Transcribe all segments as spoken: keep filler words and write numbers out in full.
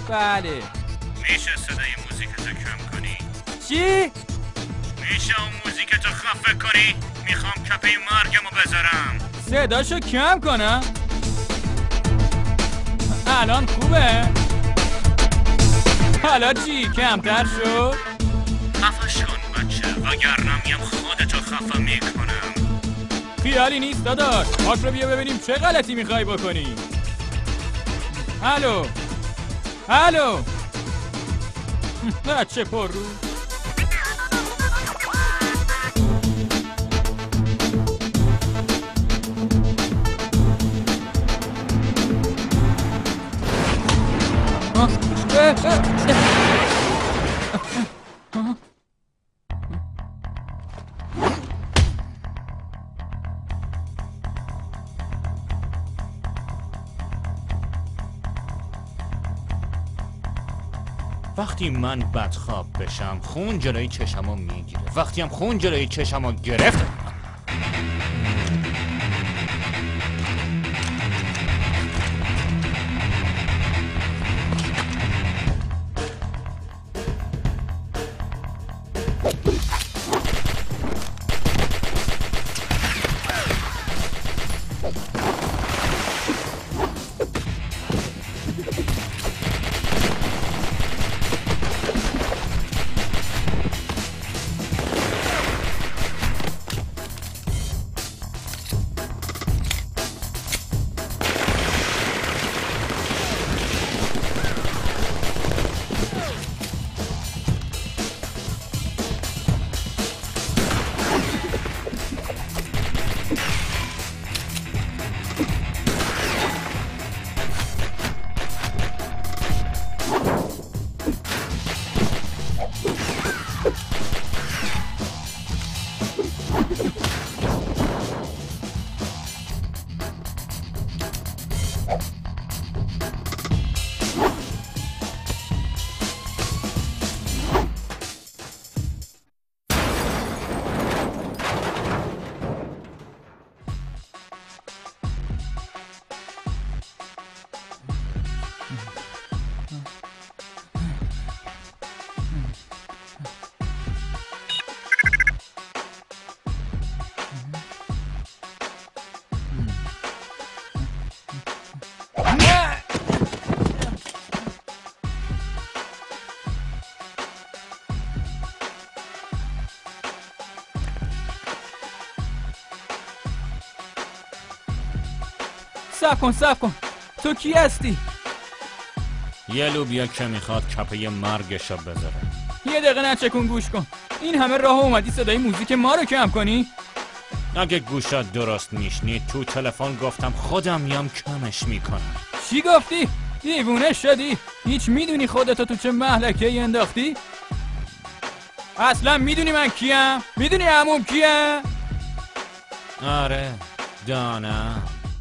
بله. میشه صدای موزیکتو کم کنی؟ چی؟ میشه اون موزیکتو خفه کنی؟ میخوام کپه مرگمو بذارم. صداشو کم کنم؟ الان خوبه؟ حالا چی؟ کمتر شد؟ خفش کن بچه وگرنه میم خودتو خفه میکنم. خیالی نیست داداش. پاش رو بیا ببینیم چه غلطی میخوای بکنی. الو الو بچه پر رو. وقتی من بدخواب بشم خون جلوی چشمو میگیره. وقتی هم خون جلوی چشمو گرفت صبر کن صبر کن. تو کی هستی؟ یه لوبیا که میخواد کپه مرگشو بذاره. یه دقیقه نچکون گوش کن. این همه راه اومدی صدای موزیک ما رو کم کنی؟ اگه گوشات درست میشنید تو تلفن گفتم خودم میام کمش میکنم. چی گفتی؟ دیوونه شدی؟ هیچ میدونی خودتو تو چه مهلکه‌ای انداختی؟ اصلا میدونی من کیم؟ میدونی عموم کیه؟ آره دانم.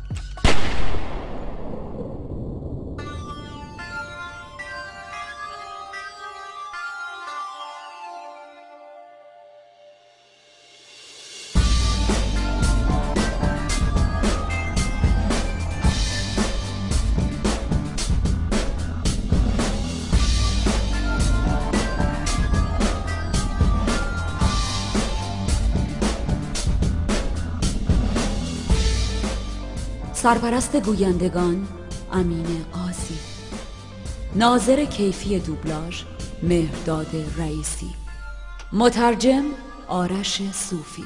سرپرست گویندگان امین قاضی، ناظر کیفی دوبلاژ مهرداد رئیسی، مترجم آرش صوفی.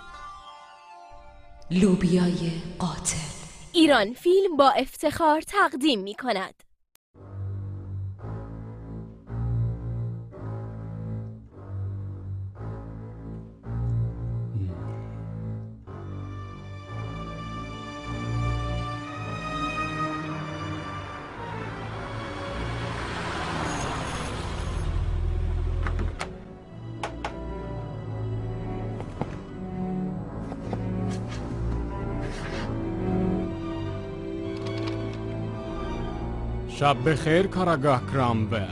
لوبیای قاتل ایران فیلم با افتخار تقدیم می کند. شب بخیر کاراگاه کرامول.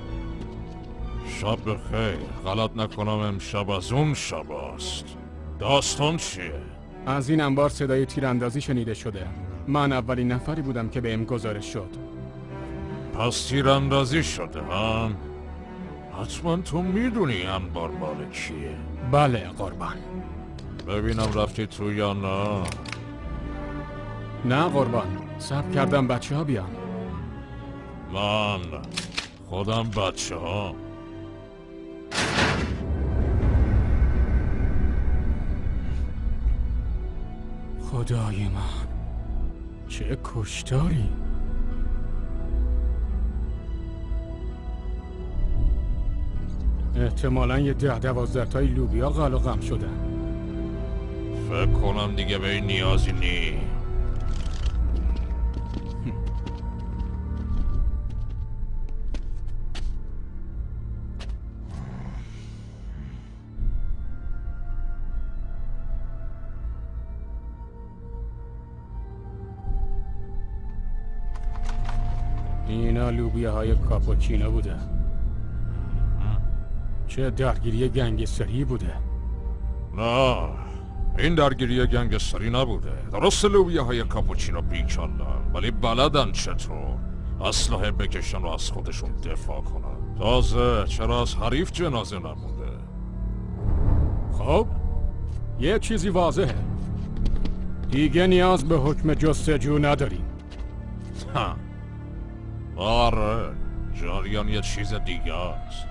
شب بخیر. غلط نکنم امشب از اون شب است. داستان چیه؟ از این انبار صدای تیراندازی شنیده شده. من اولین نفری بودم که بهم گزارش شد. پس تیراندازی شده هم؟ حتما تو میدونی انبار مال کیه. بله قربان. ببینم رفتی تو یا نه؟ نه قربان، صبر کردم بچه ها بیان. من خودم بچه ها. خدای من، چه کشتاری. احتمالاً یه ده دوازده تای لوبیا قلقم شدن. فکر کنم دیگه به این نیازی نی. اینا لوبیا های کاپوچینو بوده. چه درگیری گنگستری بوده. نه، این درگیری گنگستری نبوده. درست لوبیاهای کاپوچینو بیکلن، ولی بلدن چطور اسلحه بکشن و از خودشون دفاع کنن. تازه چرا از حریف جنازه نمونده؟ خب یه چیزی واضحه، دیگه نیاز به حکم جستجو نداریم. ها. آره، جریان یه چیز دیگه است.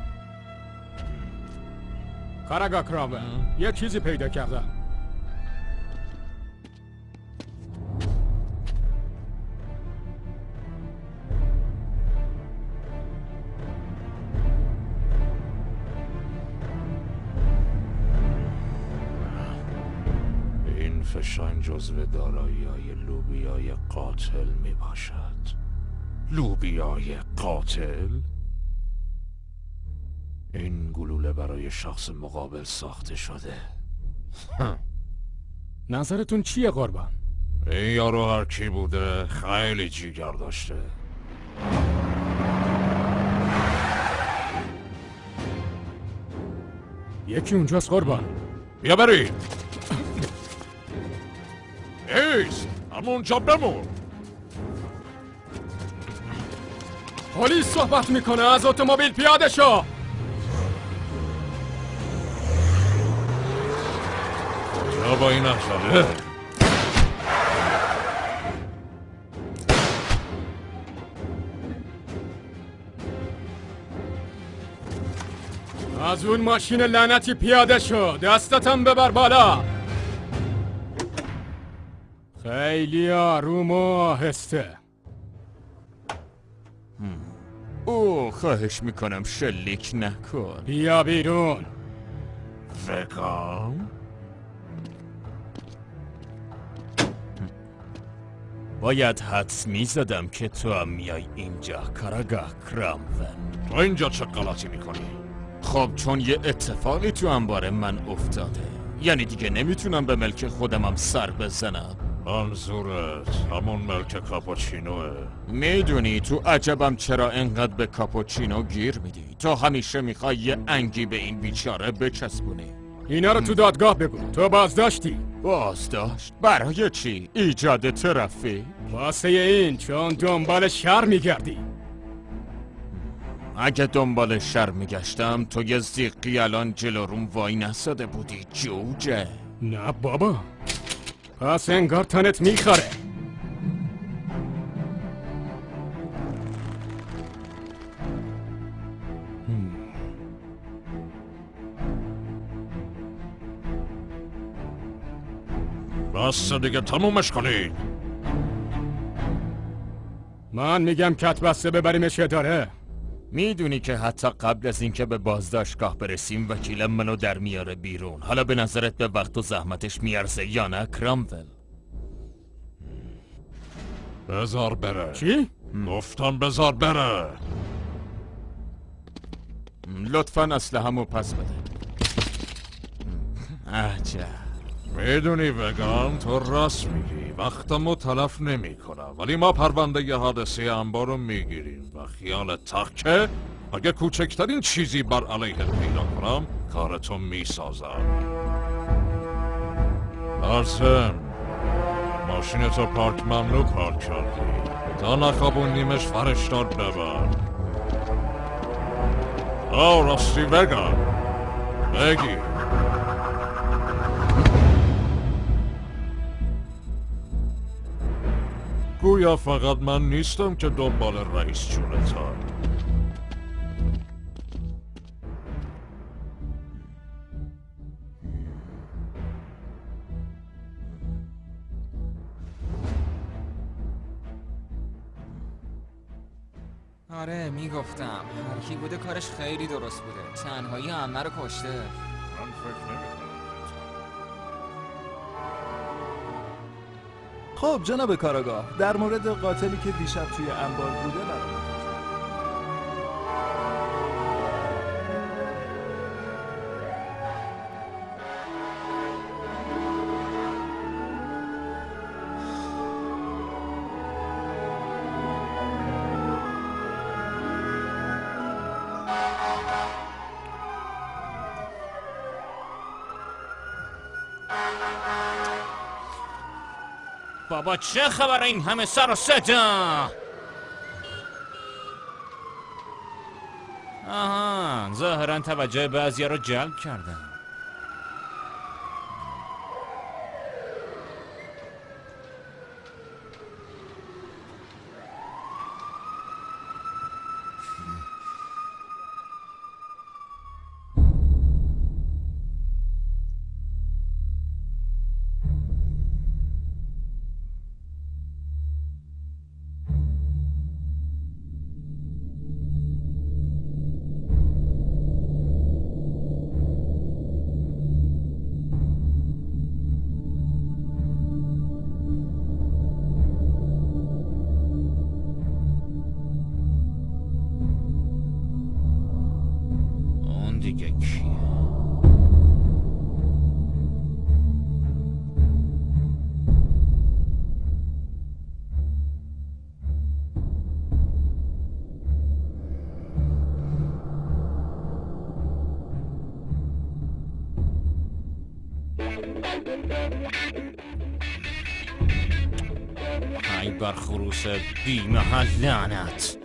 کاراگاه کرامول، یه چیزی پیدا کردم. این فشنگ جزو دارایی‌های لوبیای قاتل می باشد. لوبیای قاتل؟ این گلوله برای شخص مقابل ساخته شده. نظرتون چیه قربان؟ این یارو هر کی بوده خیلی جیگر داشته. یکی اونجاست قربان. بیا بریم. ایست، همونجا بمون. پلیس صحبت میکنه، از اتومبیل پیاده شو. یا با این نشده. از اون ماشین لعنتی پیاده شو، دستتم ببر بالا. خیلی آروم و آهسته. او خواهش میکنم شلیک نکن. بیا بیرون. وگان؟ باید حدس میزدم که تو هم میای اینجا کاراگاه کرامول. تو اینجا چه غلطی میکنی؟ خب چون یه اتفاقی تو انبار من افتاده، یعنی دیگه نمیتونم به ملک خودمم سر بزنم. منظورت همون ملک کاپوچینوه؟ میدونی تو عجبم چرا انقدر به کاپوچینو گیر میدی؟ تو همیشه میخوای یه انگی به این بیچاره بچسبونی. اینا رو تو دادگاه بگو. تو بازداشتی. بازداشت؟ برای چی؟ ایجاد ترافیک؟ واسه این چون دنبال شر میگردی. اگه دنبال شر میگشتم تو یه زیقی الان جلو روم وای نساده بودی جوجه. نه بابا، پس انگار تنت میخوره. بس دیگه تمومش کنید. من میگم کت بسته ببریمش اداره. میدونی که حتی قبل از اینکه به بازداشتگاه برسیم وکیلم منو در میاره بیرون. حالا به نظرت به وقت و زحمتش میارزه یا نه کرامول؟ بذار بره. چی؟ گفتم بذار بره. لطفاً اسلحه‌مو پس بده. عجب. میدونی وگان، تو راست میگی، وقتمو تلف نمی کنم، ولی ما پرونده ی حادثه انبار رو میگیریم و خیال تخکه اگه کوچکترین چیزی بر علیه پیدا کنم کارتو میسازم. لازم ماشینتو پارک ممنوع پارک کردی. تا نخوابونیمش فرشتاد ببر. آه راستی بگم بگی گویا فقط من نیستم که دنبال رئیس جونتم. آره میگفتم هر کی بوده کارش خیلی درست بوده. تنهایی عمه رو کشته. من فکر نمی‌کنم. خب جناب کاراگاه، در مورد قاتلی که دیشب توی انبار بوده برام بابا چه خبر این همه سر و صدا؟ آها ظاهرا توجه بعضیا رو جلب کردم. دیگه کیه؟ ای بر خروس بی محل لعنت.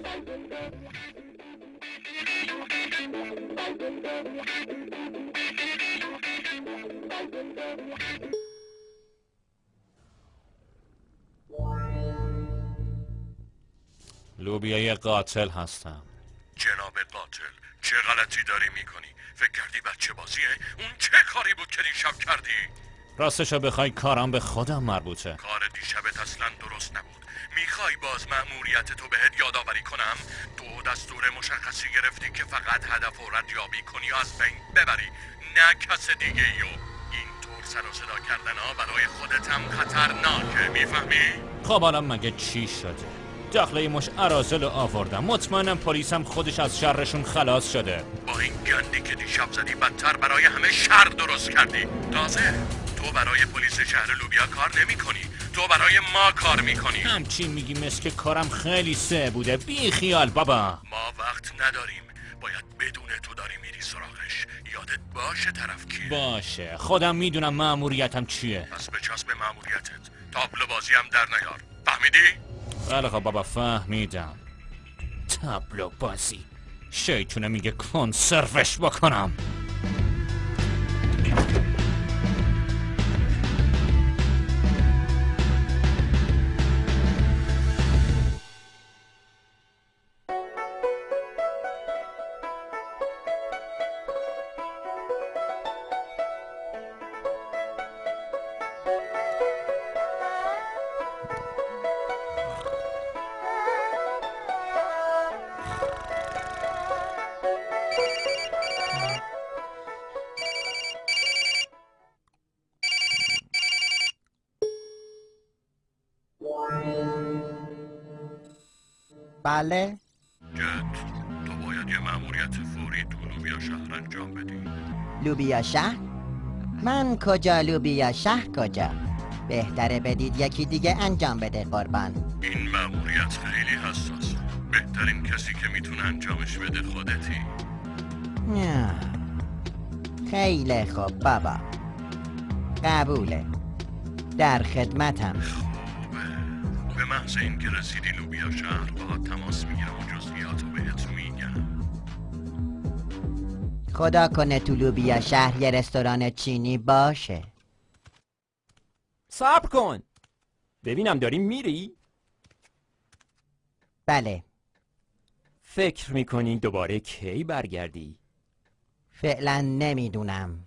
لوبیای قاتل هستم. جناب قاتل چه غلطی داری میکنی؟ فکر کردی بچه بازیه؟ اون چه کاری بود که دیشب کردی؟ راستشو بخوای کارم به خودم مربوطه. کار دیشبت اصلا درست نبود. میخوای باز مأموریت تو بهت یادآوری کنم؟ تو دستور مشخصی گرفتی که فقط هدف و ردیابی کنی و از بین ببری، نه کس دیگه ایو. اینطور سر و صدا کردن ها برای خودت هم خطرناکه، میفهمی؟ خب حالا مگه چی شده؟ داخله مش ارازل آوردم. مطمئنم پلیسم خودش از شرشون خلاص شده. با این گندی که دیشب زدی بدتر برای همه شر درست کردی. تازه تو برای پلیس شهر لوبیا کار نمی کنی، تو برای ما کار می کنی. همچین میگی مثل که کارم خیلی سه بوده. بی خیال بابا. ما وقت نداریم، باید بدون تو داری میری سراغش. یادت باشه طرف کیه. باشه خودم میدونم مأموریتم چیه. پس بچسب به مأموریتت. تابلو بازی هم در نیار، فهمیدی؟ بله خب بابا فهمیدم. تابلو بازی شیطونه میگه کنسروش بکنم. بله؟ جت، تو باید یه مأموریت فوری تو لوبیا شهر انجام بدی. لوبیا شهر؟ من کجا لوبیا شهر کجا؟ بهتره بدید یکی دیگه انجام بده قربان. این مأموریت خیلی حساس. بهترین کسی که میتونه انجامش بده خودتی. نه. خیلی خوب بابا، قبوله، در خدمتم. خوبه، به من مثل این که رسیدی لوبیا شهر باهات تماس میگیرم و جزئیاتو بهت میگم. خدا کنه تو لوبیا شهر یه رستوران چینی باشه. صبر کن ببینم داری میری؟ بله. فکر میکنی دوباره کی برگردی؟ فعلا نمیدونم.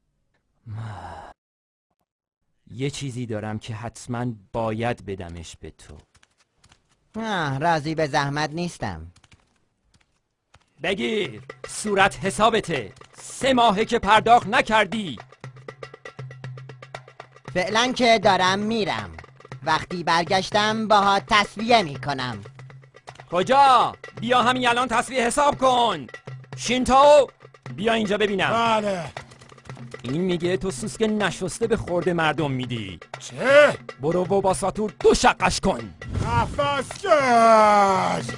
یه چیزی دارم که حتما باید بدمش به تو. آه راضی به زحمت نیستم. بگیر صورت حسابته. سه ماهه که پرداخت نکردی. فعلا که دارم میرم. وقتی برگشتم باها تسویه میکنم. کجا؟ بیا همین الان تسویه حساب کن. شینتاو بیا اینجا ببینم. بله. این میگه تو سوسک نشسته به خورد مردم میدی. چه؟ برو و با ساتور دو شقش کن. نفس کش.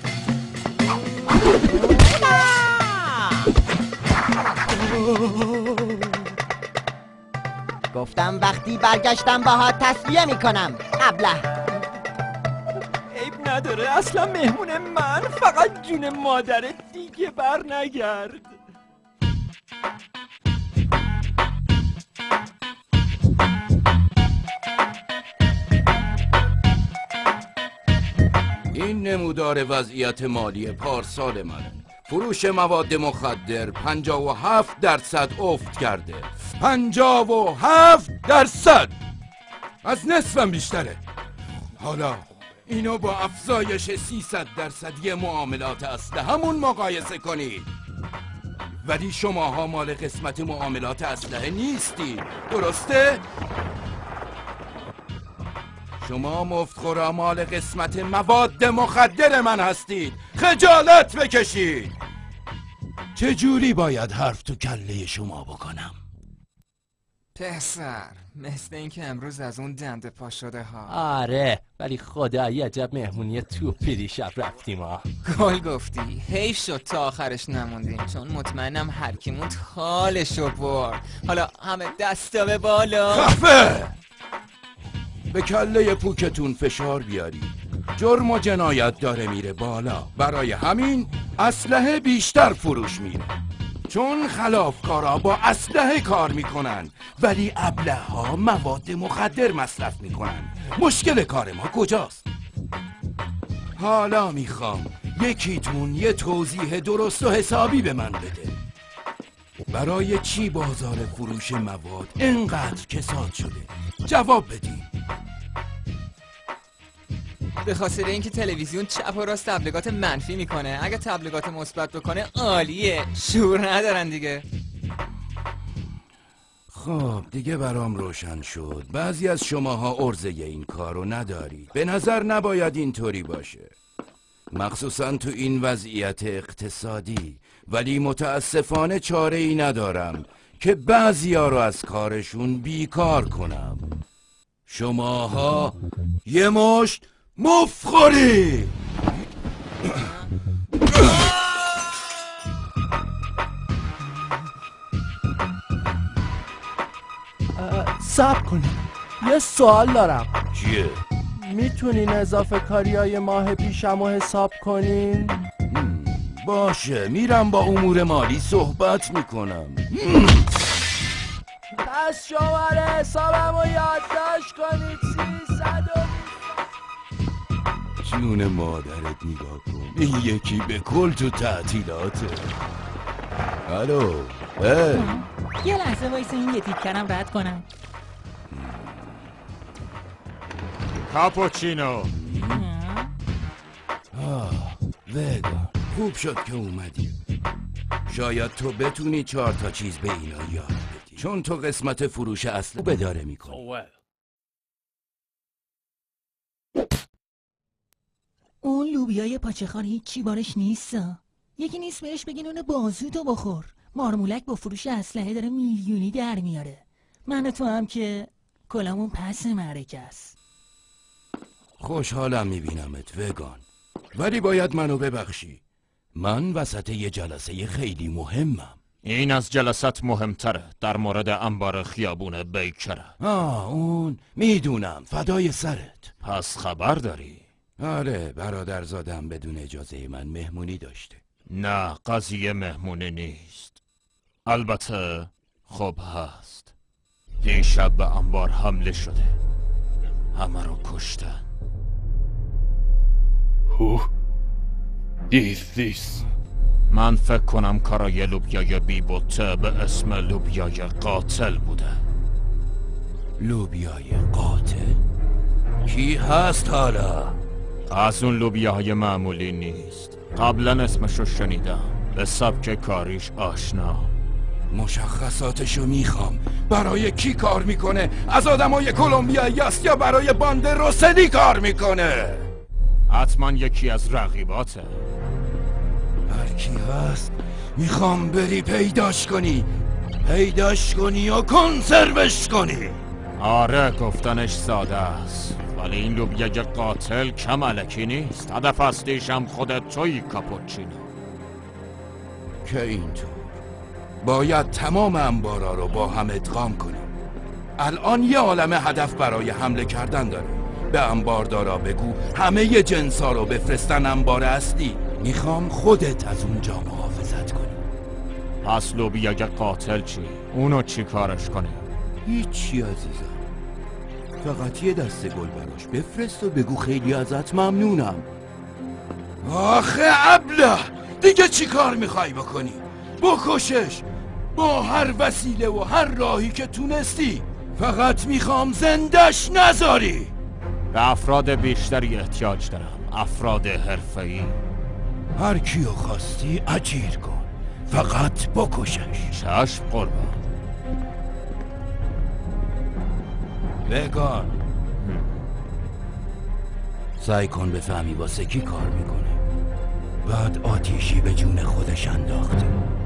گفتم وقتی برگشتم باها تسویه میکنم. ابله. عیب نداره اصلا مهمون من. فقط جون مادرت دیگه بر نگرد. این نمودار وضعیت مالی پارسال منه. فروش مواد مخدر پنجاه و هفت درصد افت کرده. پنجاه و هفت درصد از نصفم بیشتره. حالا اینو با افزایش سیصد درصدی معاملات اسلحه همون مقایسه کنید. ولی شماها مال قسمت معاملات اسلحه نیستید، درسته؟ شما مفتخورا مال قسمت مواد مخدر من هستید. خجالت بکشید. چجوری باید حرف تو کله شما بکنم؟ پسر مثل اینکه امروز از اون دنده پا شده ها. آره ولی خدایی عجب مهمونی توپی دیشب رفتیم ها. گل گفتی. حیف شد تا آخرش نموندیم چون مطمئنم هر کی موند حالشو برد. حالا همه دستا به بالا. خفه! به کله پوکتون فشار بیاری. جرم و جنایت داره میره بالا. برای همین اسلحه بیشتر فروش میره. چون خلافکارا با اسلحه کار میکنن ولی ابله ها مواد مخدر مصرف میکنن. مشکل کار ما کجاست؟ حالا میخوام یکیتون یه توضیح درست و حسابی به من بده. برای چی بازار فروش مواد اینقدر کساد شده؟ جواب بدین. به خاطر اینکه تلویزیون چپ و راست تبلیغات منفی میکنه. اگه تبلیغات مثبت بکنه عالیه. شعور ندارن دیگه. خب دیگه برام روشن شد. بعضی از شماها عرضه این کارو ندارید. به نظر نباید اینطوری باشه، مخصوصا تو این وضعیت اقتصادی. ولی متاسفانه چاره ای ندارم که بعضیا رو از کارشون بیکار کنم. شماها یه مشت مفخوری. صبر کنید یه سوال دارم. چیه؟ میتونین اضافه کاری های ماه پیشمو حساب کنین؟ باشه میرم با امور مالی صحبت میکنم. پس شماره حسابمو یادداشت کنید. سیصد و جون مادرت نگاه کن. این یکی به کل تو تعطیلاته. الو یه لحظه وایسه این یه تیکرم رد کنم. کاپوچینو. آه وگان خوب شد که اومدی. شاید تو بتونی چهار تا چیز به اینا یاد بدی چون تو قسمت فروش اصل بداره میکنی. اون لوبیای پاچخار هیچی بارش نیست. یکی نیست بهش بگین اون بازو تو بخور. مارمولک با فروش اسلحه داره میلیونی در میاره. من و تو هم که کلامون پس معرکه است. خوشحالم میبینمت وگان، ولی باید منو ببخشی. من وسط یه جلسه خیلی مهمم. این از جلسات مهمتره. در مورد انبار خیابون بیکره. آه اون میدونم. فدای سرت. پس خبر داری؟ آره برادرزادم بدون اجازه من مهمونی داشته. نه قضیه مهمونه نیست. البته خب هست. دیشب به انبار حمله شده، همه رو کشتن. Who is this? من فکر کنم کارای لوبیای بیبوته به اسم لوبیای قاتل بوده. لوبیای قاتل؟ کی هست حالا؟ از اون لوبیاهای معمولی نیست. قبلا اسمشو شنیدم، به سبک کاریش آشنا. مشخصاتشو میخوام. برای کی کار میکنه؟ از آدمای کلمبیایی است یا برای باند روسلی کار میکنه؟ حتما یکی از رقیباته. هر کی هست میخوام بری پیداش کنی، پیداش کنی و کنسروش کنی. آره گفتنش ساده است، ولی این لوبیای قاتل کم الکی نیست. هدف اصلیش هم خودت توی کاپوچینو. که اینطور باید تمام انبارا رو با هم ادغام کنیم. الان یه عالم هدف برای حمله کردن داره. به انباردارا بگو همه ی جنسا رو بفرستن انبار اصلی. میخوام خودت از اونجا محافظت کنی. پس لوبیای قاتل چی؟ اونو چی کارش کنی؟ هیچی عزیزم، فقط یه دسته گل براش بفرست و بگو خیلی ازت ممنونم. آخه ابله دیگه چی کار میخوای بکنی؟ بکشش با هر وسیله و هر راهی که تونستی. فقط میخوام زندش نذاری. به افراد بیشتری احتیاج دارم، افراد حرفه‌ای. هر کیو خواستی اجیر کن، فقط بکشش. چشم قربان. بگار سعی کن بفهمی واسه کی کار میکنه. بعد آتیشی به جون خودش انداخته.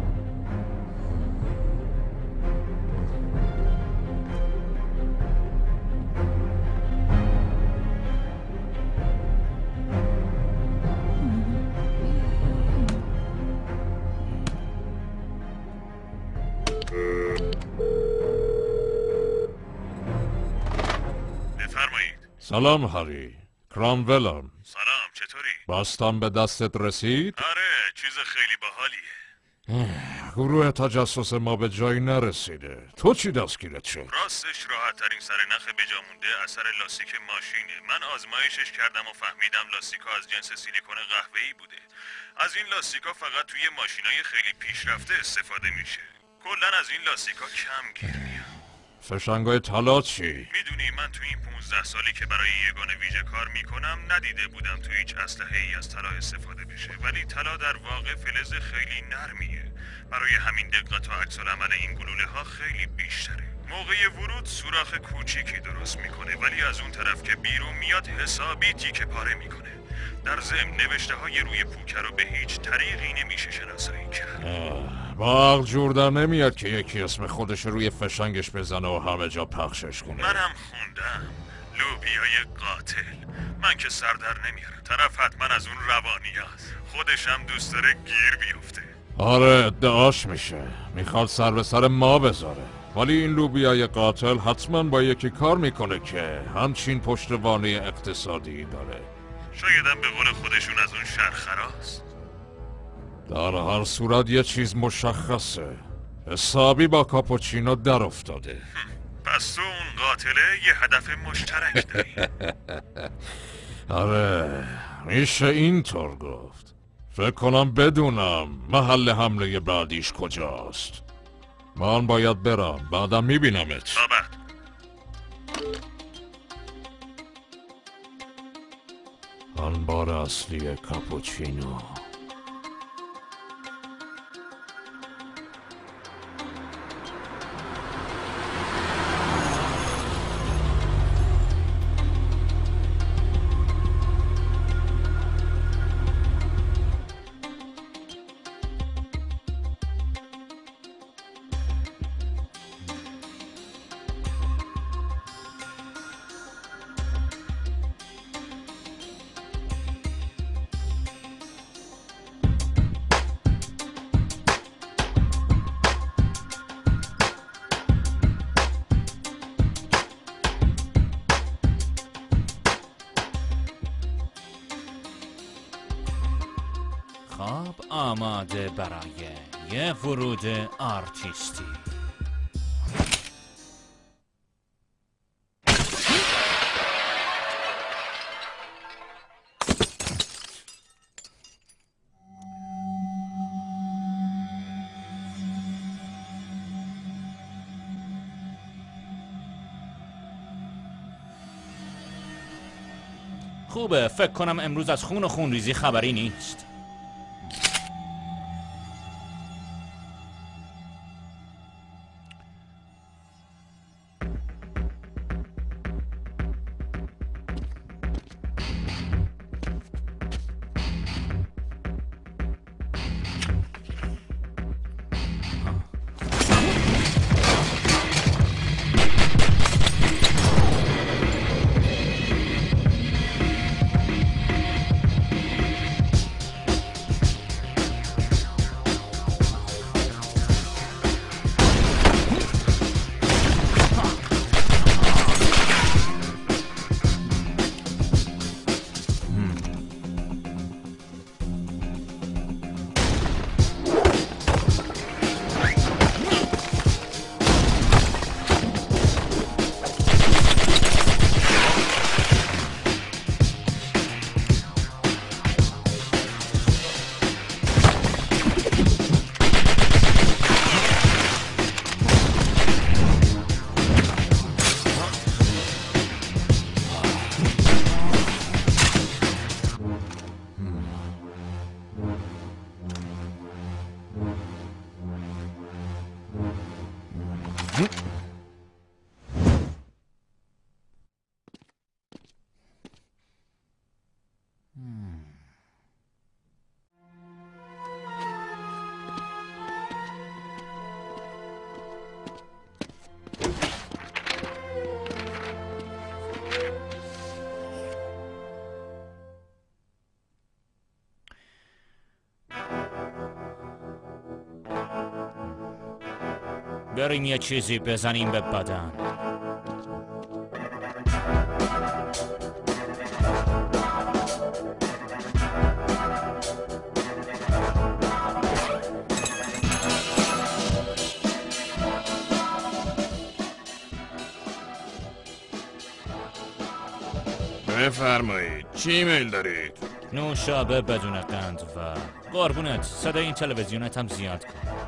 سلام هری، کرامولم. سلام، چطوری؟ باستان به دستت رسید؟ آره، چیز خیلی باحالیه. گروه تجسس ما به جایی نرسیده. تو چی دستگیرت شد؟ راستش راحت ترین سرنخ بجامونده اثر لاستیک ماشینه. من آزمایشش کردم و فهمیدم لاستیکا از جنس سیلیکون قهوه‌ای بوده. از این لاستیکا فقط توی ماشینای خیلی پیشرفته استفاده میشه. کلا از این لاستیکا کم گیر میاد. فشنگای طلا چی؟ میدونی من تو این پونزده سالی که برای یگانه ویژه کار میکنم ندیده بودم تو هیچ اسلحه ای از طلا استفاده بشه، ولی طلا در واقع فلز خیلی نرمیه. برای همین دقت و عکس العمل این گلوله ها خیلی بیشتره. موقع ورود سوراخ کوچیکی درست میکنه، ولی از اون طرف که بیرون میاد حسابی تیکه پاره میکنه. در ضمن نوشته های روی پوکه رو به هیچ طریقی نمیشه شناسایی کرد. با عقل جور در نمیاد که یکی اسم خودش روی فشنگش بزنه و همه جا پخشش کنه. منم خوندم لوبیای قاتل. من که سر در نمیارم. طرف حتما از اون روانی هست. خودش هم دوست داره گیر بیفته. آره ادعاش میشه، میخواد سر به سر ما بذاره. ولی این لوبیای قاتل حتما با یکی کار میکنه که همچین پشتوانه اقتصادی داره. شایدم به قول خودشون از اون شرخراست. در هر صورت یه چیز مشخصه، حسابی با کاپوچینو در افتاده. پس تو اون قاتله یه هدف مشترک داری. آره میشه اینطور گفت. فکر کنم بدونم محل حمله بعدیش کجاست. من باید برم، بعدم میبینمت. تا بعد. انبار اصلی کاپوچینو. آماده برای یه ورود آرتیستی. خوبه، فکر کنم امروز از خون و خونریزی خبری نیست. بریم یه چیزی بزنیم به بدن. بفرمایید، چی میل دارید؟ نوشابه بدون قند و قربونت صدای این تلویزیونت هم زیاد کن.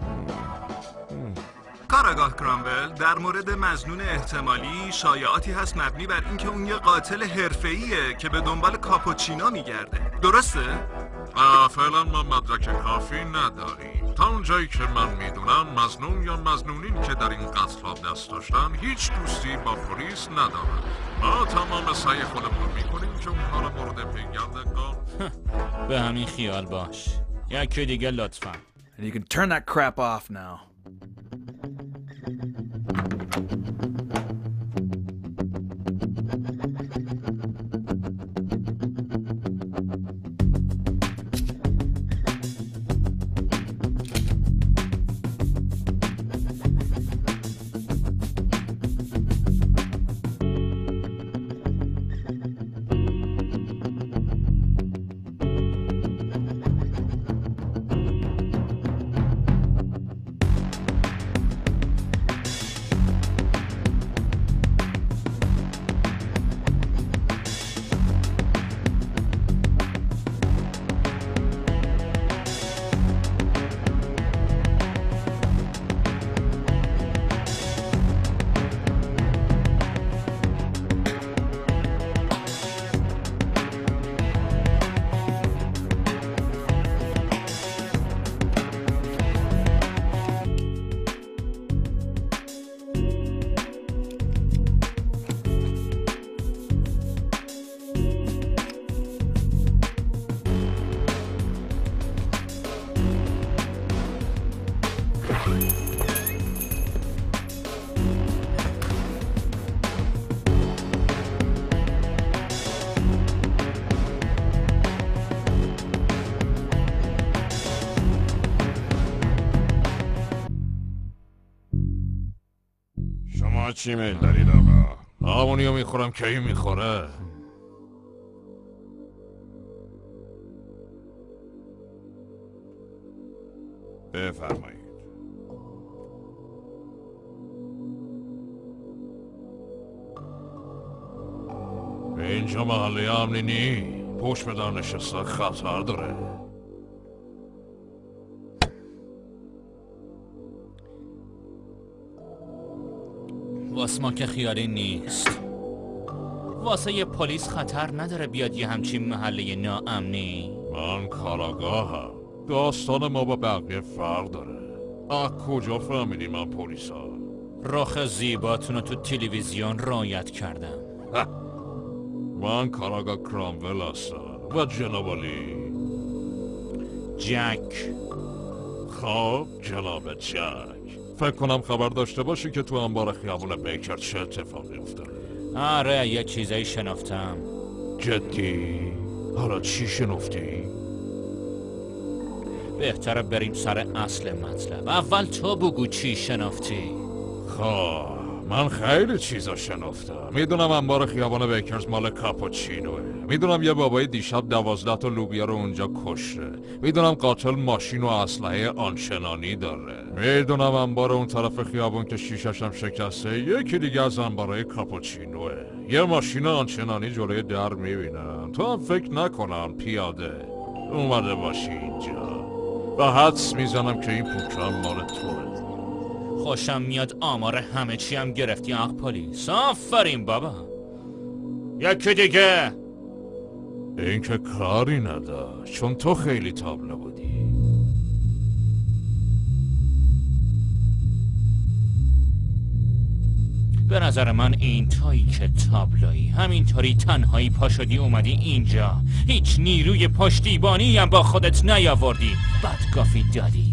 کاراگاه کرامول، در مورد مظنون احتمالی شایعاتی هست مبنی بر اینکه اون یه قاتل حرفه‌ایه که به دنبال کاپوچینو میگرده. درسته؟ فعلا ما مدرک کافی نداریم. تا اونجایی که من میدونم مظنون یا مظنونین که در این قتل ها دست داشتن هیچ دوستی با پلیس ندارن. ما تمام سعی خودمون میکنیم که اونها رو مورد پیگرد قانون. به همین خیال باش. یکی دیگه لطفا. And you can turn that crap off now. چی میل دارید آقا؟ آمونیو میخورم که این میخوره. بفرمایید. اینجا محله امنی نی. پشت به در نشسته خطر داره. واسه ما که خیالی نیست. واسه یه پلیس خطر نداره بیاد یه همچین محله ناامنی. من کاراگاهم. داستان ما با بقیه فرق داره. آه کجا فهمیدی من پلیسا؟ رخ زیباتونو تو تلویزیون رعایت کردم. من کاراگاه کرامول هستم. و جناب علی جک. خب جناب جک، فکر کنم خبر داشته باشی که تو انبار خیابون بیکر چه اتفاقی افتاده. آره یه چیزایی شنفتم. جدی؟ حالا چی شنفتی؟ بهتره بریم سر اصل مطلب. اول تو بگو چی شنفتی. خب من خیلی چیزا شنفتم. میدونم انبار خیابان بیکرز مال کاپوچینوه. میدونم یه بابای دیشب دوازده تا لوبیا رو اونجا کشته. میدونم قاتل ماشین و اسلحه آنچنانی داره. میدونم انبار اون طرف خیابون که شیشش هم شکسته یکی دیگه از انبارهای کاپوچینوه. یه ماشین آنچنانی جلوی در میبینم. تو هم فکر نکنم پیاده اومده باشی اینجا و حدس میزنم که این پوکه هم مال توه. خوشم میاد آمار همه چی هم گرفتی آق پلیس. آفرین بابا. یکی دیگه. این که کاری نداشت چون تو خیلی تابلو بودی. به نظر من این تویی که تابلویی. همینطوری تنهایی پا شدی اومدی اینجا. هیچ نیروی پشتیبانی هم با خودت نیاوردی. بدگافی دادی.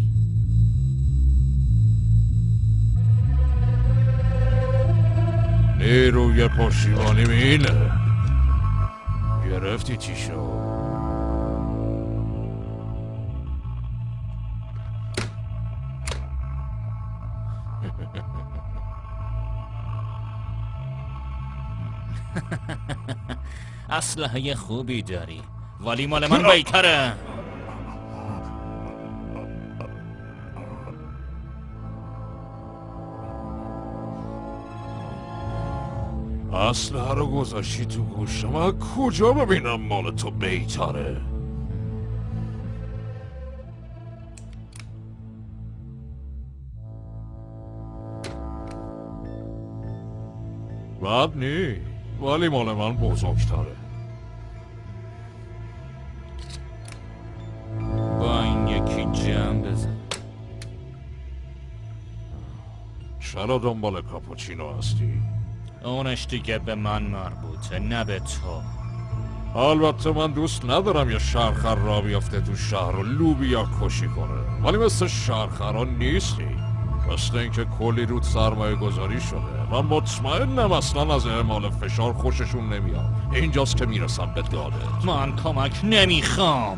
نیروی پشتیبانی اینه. گرفتی چی شد؟ اسلحه خوبی داری ولی مال من بیتره. اسلحه رو گذاشتی تو گوشم. من کجا ببینم مال تو بیتره؟ بد نی ولی مال من بزرگتره. با این یکی جمع بزن. چرا دنبال کاپوچینو هستی؟ اونش دیگه به من مربوطه نه به تو. البته من دوست ندارم یه شهرخر را بیافته تو شهر و لوبیا کشی کنه ولی مثل شهرخران نیستی. مثل اینکه کلی رود سرمایه گذاری شده. من مطمئنم اصلا از اعمال فشار خوششون نمیاد. اینجاست که میرسم به دادت. من کمک نمیخوام.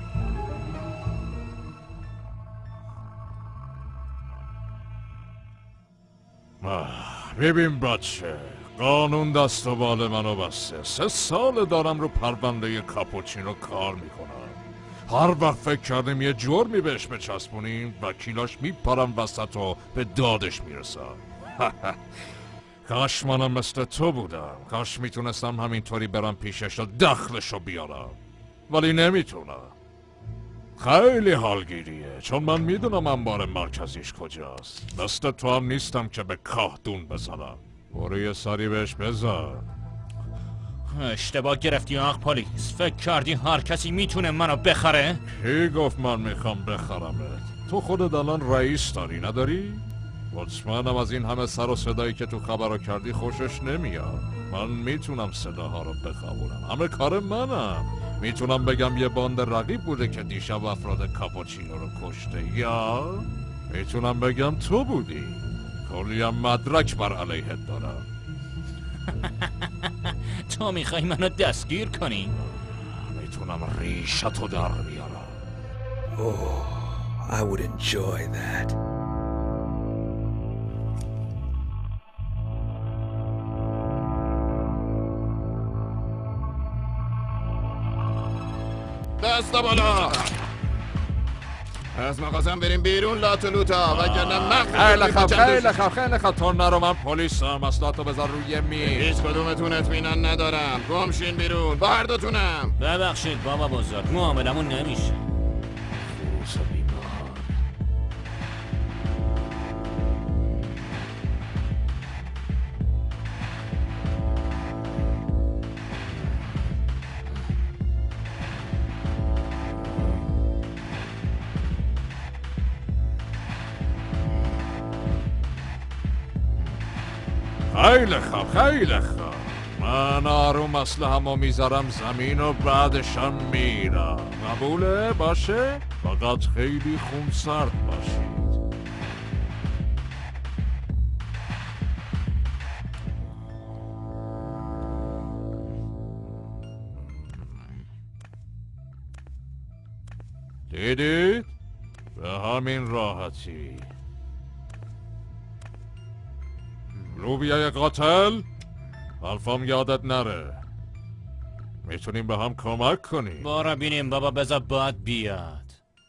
ببین بچه، قانون دست و بال منو بسته. سه سال دارم رو پرونده کاپوچینو کار میکنم. هر وقت فکر کردیم یه جرمی بهش بچسبونیم وکیلاش میپرم وسط و به دادش میرسم. کاش منم مثل تو بودم. کاش میتونستم همینطوری برم پیشش و دخلشو بیارم ولی نمیتونم. خیلی حالگیریه چون من میدونم انبار مرکزیش کجاست. مثل تو هم نیستم که به کاه دون بزنم. برو یه سری بهش بزن. اشتباه گرفتی آق پلیس. فکر کردی هر کسی میتونه منو بخره؟ کی گفت من میخوام بخرمت؟ تو خودت الان رئیس داری نداری؟ مطمئنم از این همه سر و صدایی که تو خبرو کردی خوشش نمیاد. من میتونم صداها رو بخوابونم. همه کار منم. میتونم بگم یه باند رقیب بوده که دیشب افراد کاپوچینو رو کشته یا میتونم بگم تو بودی. کلی هم مدرک بر علیهت دارم. تو میخوای منو دستگیر کنی؟ میتونم ریشتو در بیارم. Oh, I would enjoy that. دست بالا. از مغازم بریم بیرون لات و لوتا وگرنه مخ خیلی خوب خیلی خوب خیلی خوب تو نرو من پلیسم اصلاتو بذار روی میز هیچ کدومتون اطمینان ندارم گمشین بیرون با هر دوتونم ببخشید بابا بزرگ معاملمون نمیشه خیلی خوب خیلی خوب من آروم اسلحه‌مو میذارم زمین و بعدشم میرم قبوله باشه؟ فقط خیلی خونسرد باشید دیدید؟ به همین راحتی لوبیای قاتل الفام یادت نره میتونیم به هم کمک کنیم بارا بینیم بابا بذار باد بیاد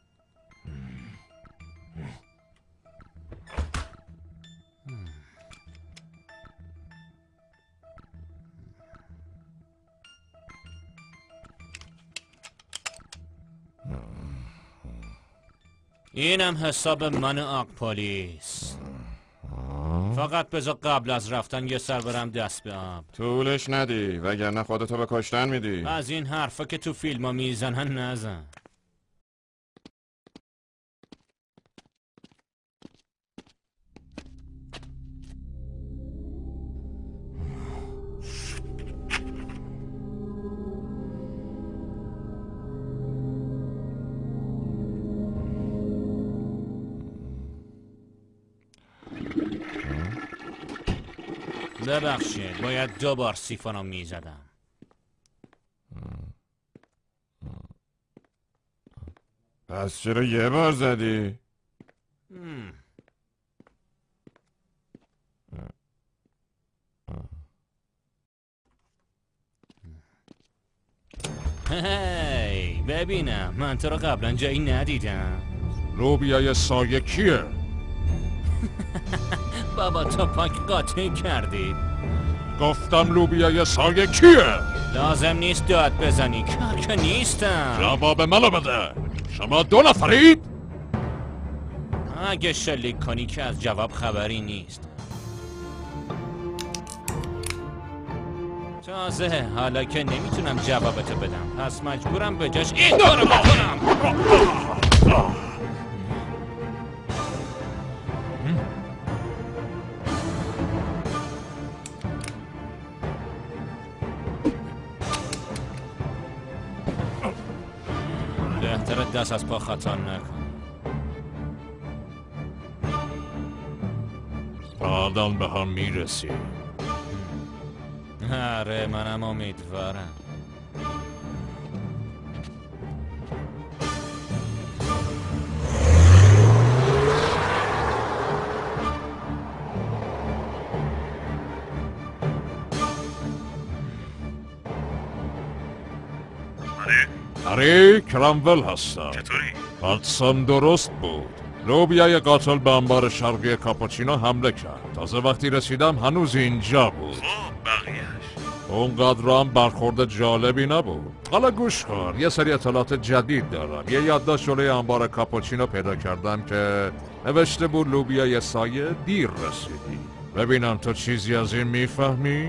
اینم حساب من آق پلیس فقط بذار قبل از رفتن یه سر برم دست به آب طولش ندی وگرنه خودتو به کشتن میدی از این حرفا که تو فیلم ها میزنن نزن ببخشید باید دو بار سیفانو میزدم پس چرا یه بار زدی؟ هی ببینم من تو رو قبلا جایی ندیدم لوبیای سایه کیه؟ بابا تو پاک قاطی کردید گفتم لوبیای سایه کیه؟ لازم نیست داد بزنی کار که نیستم جواب منو بده شما دو نفرید؟ اگه شلیک کنی که از جواب خبری نیست تازه حالا که نمیتونم جوابتو بدم پس مجبورم به جاش این کارو بکنم بهتره دست از پا خطا نکن بعداً به هم میرسی آره منم امیدوارم آره کرامول هستم چطوری؟ حدسم درست بود لوبیای قاتل به انبار شرقی کاپوچینو حمله کرد تازه وقتی رسیدم هنوز اینجا بود خب بقیهش اونقدر هم برخورد جالبی نبود حالا گوش کن یه سری اطلاعات جدید دارم یه یادداشت جلوی انبار کاپوچینو پیدا کردم که نوشته بود لوبیای سایه دیر رسیدی ببینم تو چیزی از این میفهمی؟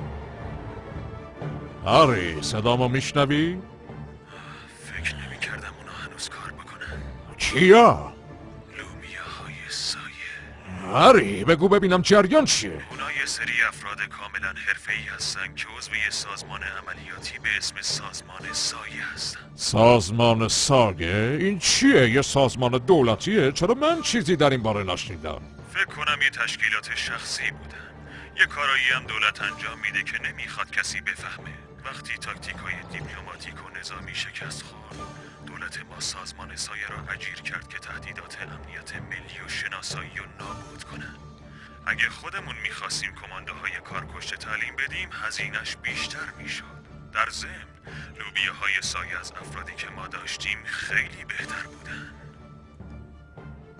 آری صدامو میشنوی؟ فکر نمی کردم اونا هنوز کار بکنن کیا؟ لوبیاهای سایه آری بگو ببینم جریان چیه؟ اونا یه سری افراد کاملا حرفه‌ای هستن که عضو یه سازمان عملیاتی به اسم سازمان سایه هستن سازمان سایه؟ این چیه؟ یه سازمان دولتیه؟ چرا من چیزی در این باره نشنیدم؟ فکر کنم یه تشکیلات شخصی بودن یه کارایی هم دولت انجام میده که نمیخواد کسی بفهمه وقتی تاکتیک‌های دیپلماتیک و نظامی شکست خورد دولت ما سازمان سایه را اجیر کرد که تهدیدات امنیت ملی و شناسایی رو نابود کنن اگه خودمون میخواستیم کماندوهای کارکشته تعلیم بدیم هزینه‌اش بیشتر میشد در ضمن لوبیاهای سایه از افرادی که ما داشتیم خیلی بهتر بودن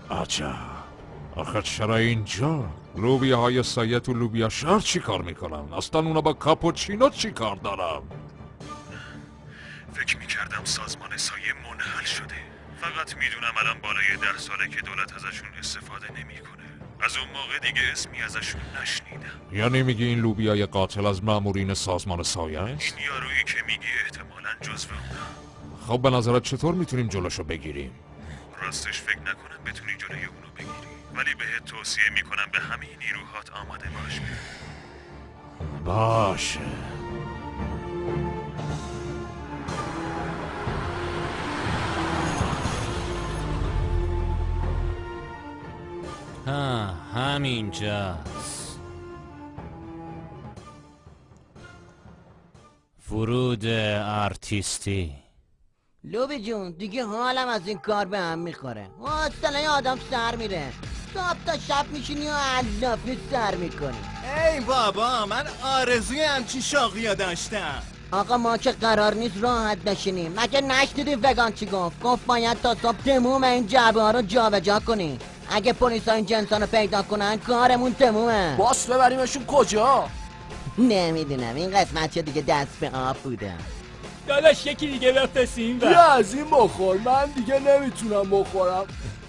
عجب. آخه چرا اینجا؟ لوبیا های سایه تو لوبیا شهر چی کار میکنن؟ اصلا اونا با کاپوچینو چی کار دارم؟ فکر میکردم سازمان سایه منحل شده. فقط میدونم الان بالای ده ساله که دولت ازشون استفاده نمیکنه. از اون موقع دیگه اسمی ازشون نشنیدم. یعنی میگی این لوبیای قاتل از مامورین سازمان سایه است؟ این یارویی که میگی احتمالاً جزو اونه. خب به نظرت چطور میتونیم جلوشو بگیریم؟ راستش فکر نکنم بتونی جلوی اونو بگیری، ولی بهت توصیه میکنم به همه نیروهات آماده باش. باشه. ها همینجاست. ورود آرتیستی. لوبی جون دیگه حالم از این کار به هم میخوره. حوصله آدم سر میره. صبح تا شب میشینی و علافی سر میکنی. ای بابا من آرزوی همچین شاقیا داشتم. آقا ما که قرار نیست راحت بشینیم. مگه نشنیدی وگان چی گفت؟ گفت باید تا صبح تموم این جعبه ها رو جابجا کنی. اگه پلیس ها این جنسان رو پیدا کنن کارمون تمومه. باس ببریمشون کجا؟ نمیدونم این قسمت چه دیگه دست به آب بودم. داداش یکی دیگه بفرستیم. بیا از این بخور، من دیگه نمیتونم بخورم.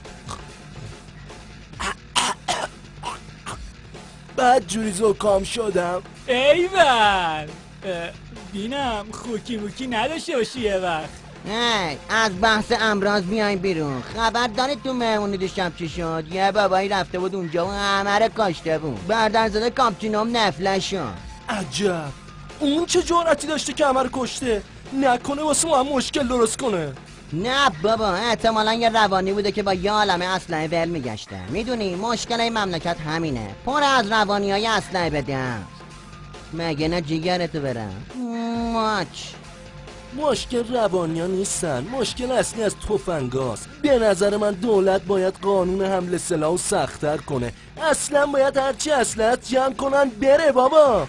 بعد جوری زکام شدم. ایول بینم خوکی موکی نداشته باشی یه وقت. هی از بحث امراض بیاین بیرون. خبر دارید تو مهمونی دیشب چی شد؟ یه بابایی رفته بود اونجا و همه رو کاشته بود. بردن زده کاپچینوم نفله شد. عجب اون چه جرأتی داشته که همه رو کشته؟ نکنه واسه ما هم مشکل درست کنه. نه بابا احتمالا یه روانی بوده که با یه عالمه اسلحه ول میگشته. میدونی مشکل این مملکت همینه، پر از روانی های اسلحه بدم. مگه نه جیگرتو برم ماچ. مشکل روانی ها نیستن، مشکل اصلی از تفنگاست. به نظر من دولت باید قانون حمل سلاح سخت‌تر کنه. اصلا باید هرچی اسلحه جمع کنن بره بابا.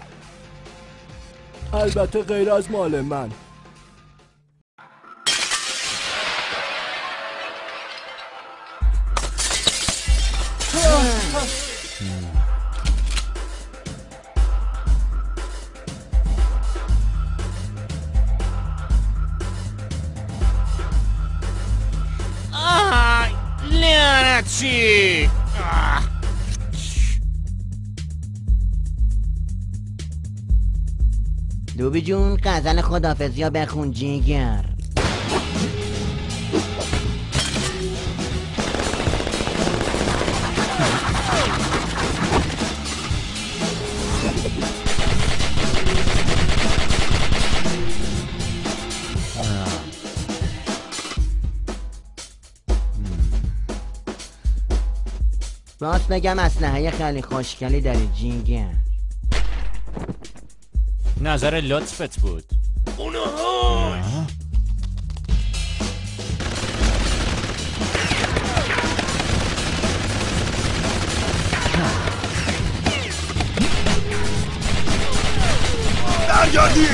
البته غیر از مال من. آه لعنتی. لوبی جون غزل خدافظی ها بخون جیگر. راست بگم اسلحه خیلی خوشگلی داری جیگر. نظر لطفت بود. اونها برگردی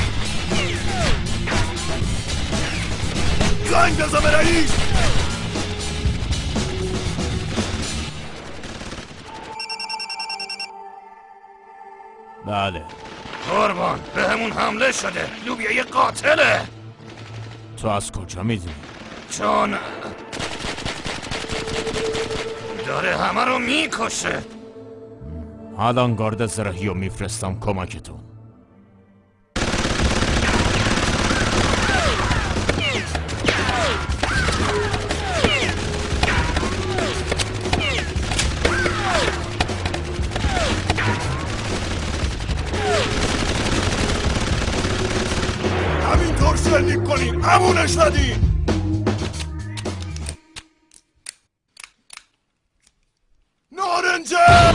زنگ بزن به رئیس. بله قربان به همون حمله شده. لوبیا یه قاتله. تو از کجا میدونی؟ چون داره همه رو میکشه. الان گارد زرهی رو میفرستم کمکتون. همینطور شلیک کنین همونش ندین. نارنجه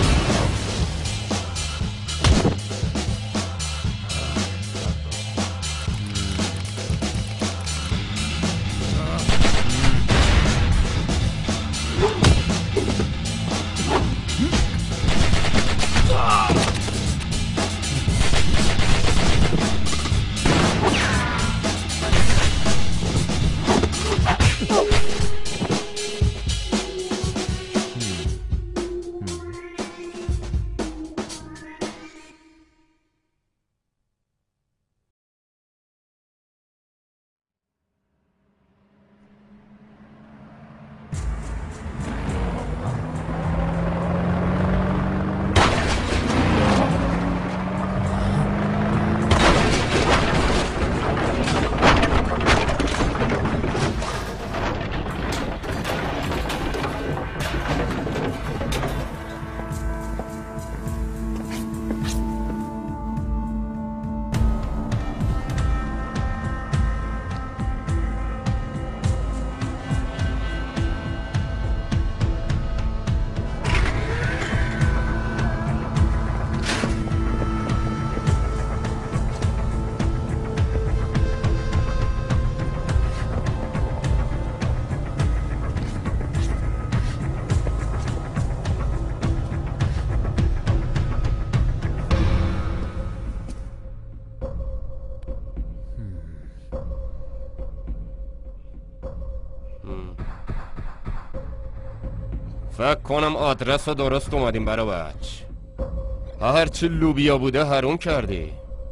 فکر کنم آدرس رو درست اومدیم برا بچ. هرچی لوبیا بوده حروم کردی.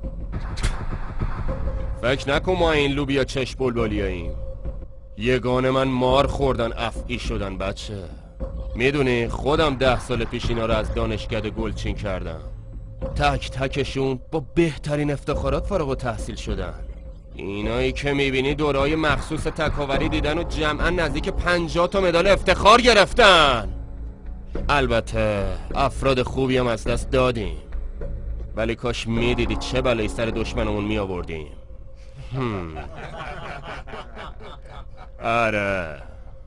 فکر نکن ما این لوبیا چشم بلبلیاییم. یگانه من مار خوردن افعی شدن بچه. میدونی خودم ده سال پیش اینا رو از دانشکده گلچین کردم. تک تکشون با بهترین افتخارات فارغ التحصیل شدن. اینایی که میبینی دورهای مخصوص تکاوری دیدن و جمعا نزدیک پنجاه تا مدال افتخار گرفتن. البته افراد خوبی هم از دست دادیم، ولی کاش میدیدی چه بلایی سر دشمنمون میآوردیم. هم. آره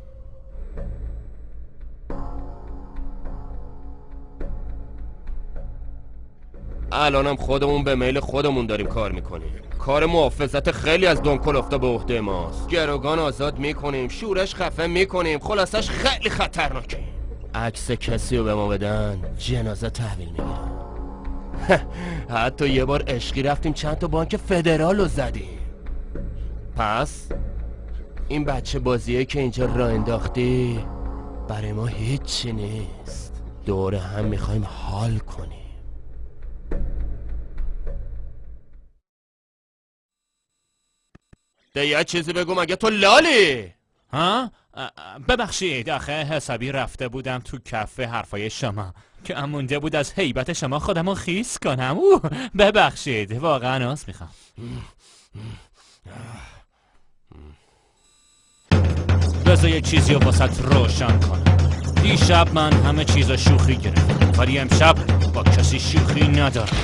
الانم خودمون به میل خودمون داریم کار میکنیم. کار محافظت خیلی از دونکلفتا به عهده ماست. گروگان آزاد میکنیم، شورش خفه میکنیم، خلاصش خیلی خطرناکه. عکس کسی رو به ما بدن جنازه تحویل میگیرن. حتی یه بار عشقی رفتیم چند تا بانک فدرال رو زدیم. پس این بچه بازیه که اینجا راه انداختی برای ما هیچی نیست. دوره هم میخوایم حال کنیم. ده یه چیزی بگو مگه تو لالی؟ ها؟ ببخشید آخه حسابی رفته بودم تو کافه حرفای شما که امونده بود از هیبت شما خودمو خیس کنم. اوه ببخشید واقعا عذر میخوام. بذار یه چیزی رو واسط روشن کنم. دیشب من همه چیز شوخی گرفتم، ولی امشب با کسی شوخی ندارم.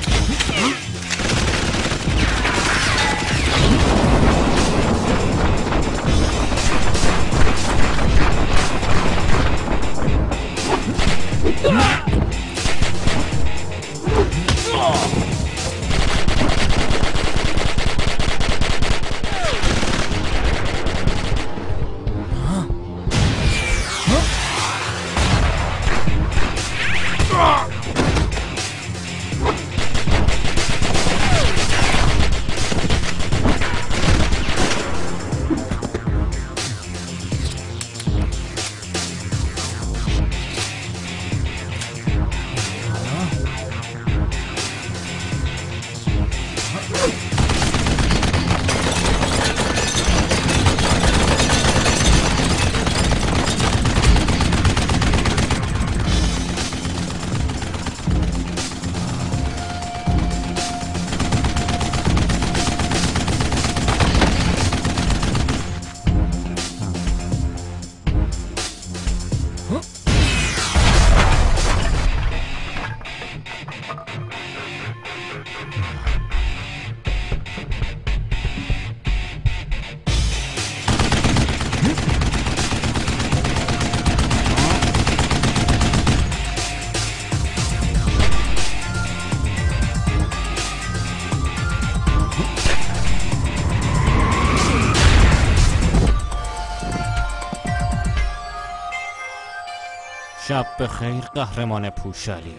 شب بخیر قهرمان پوشالی.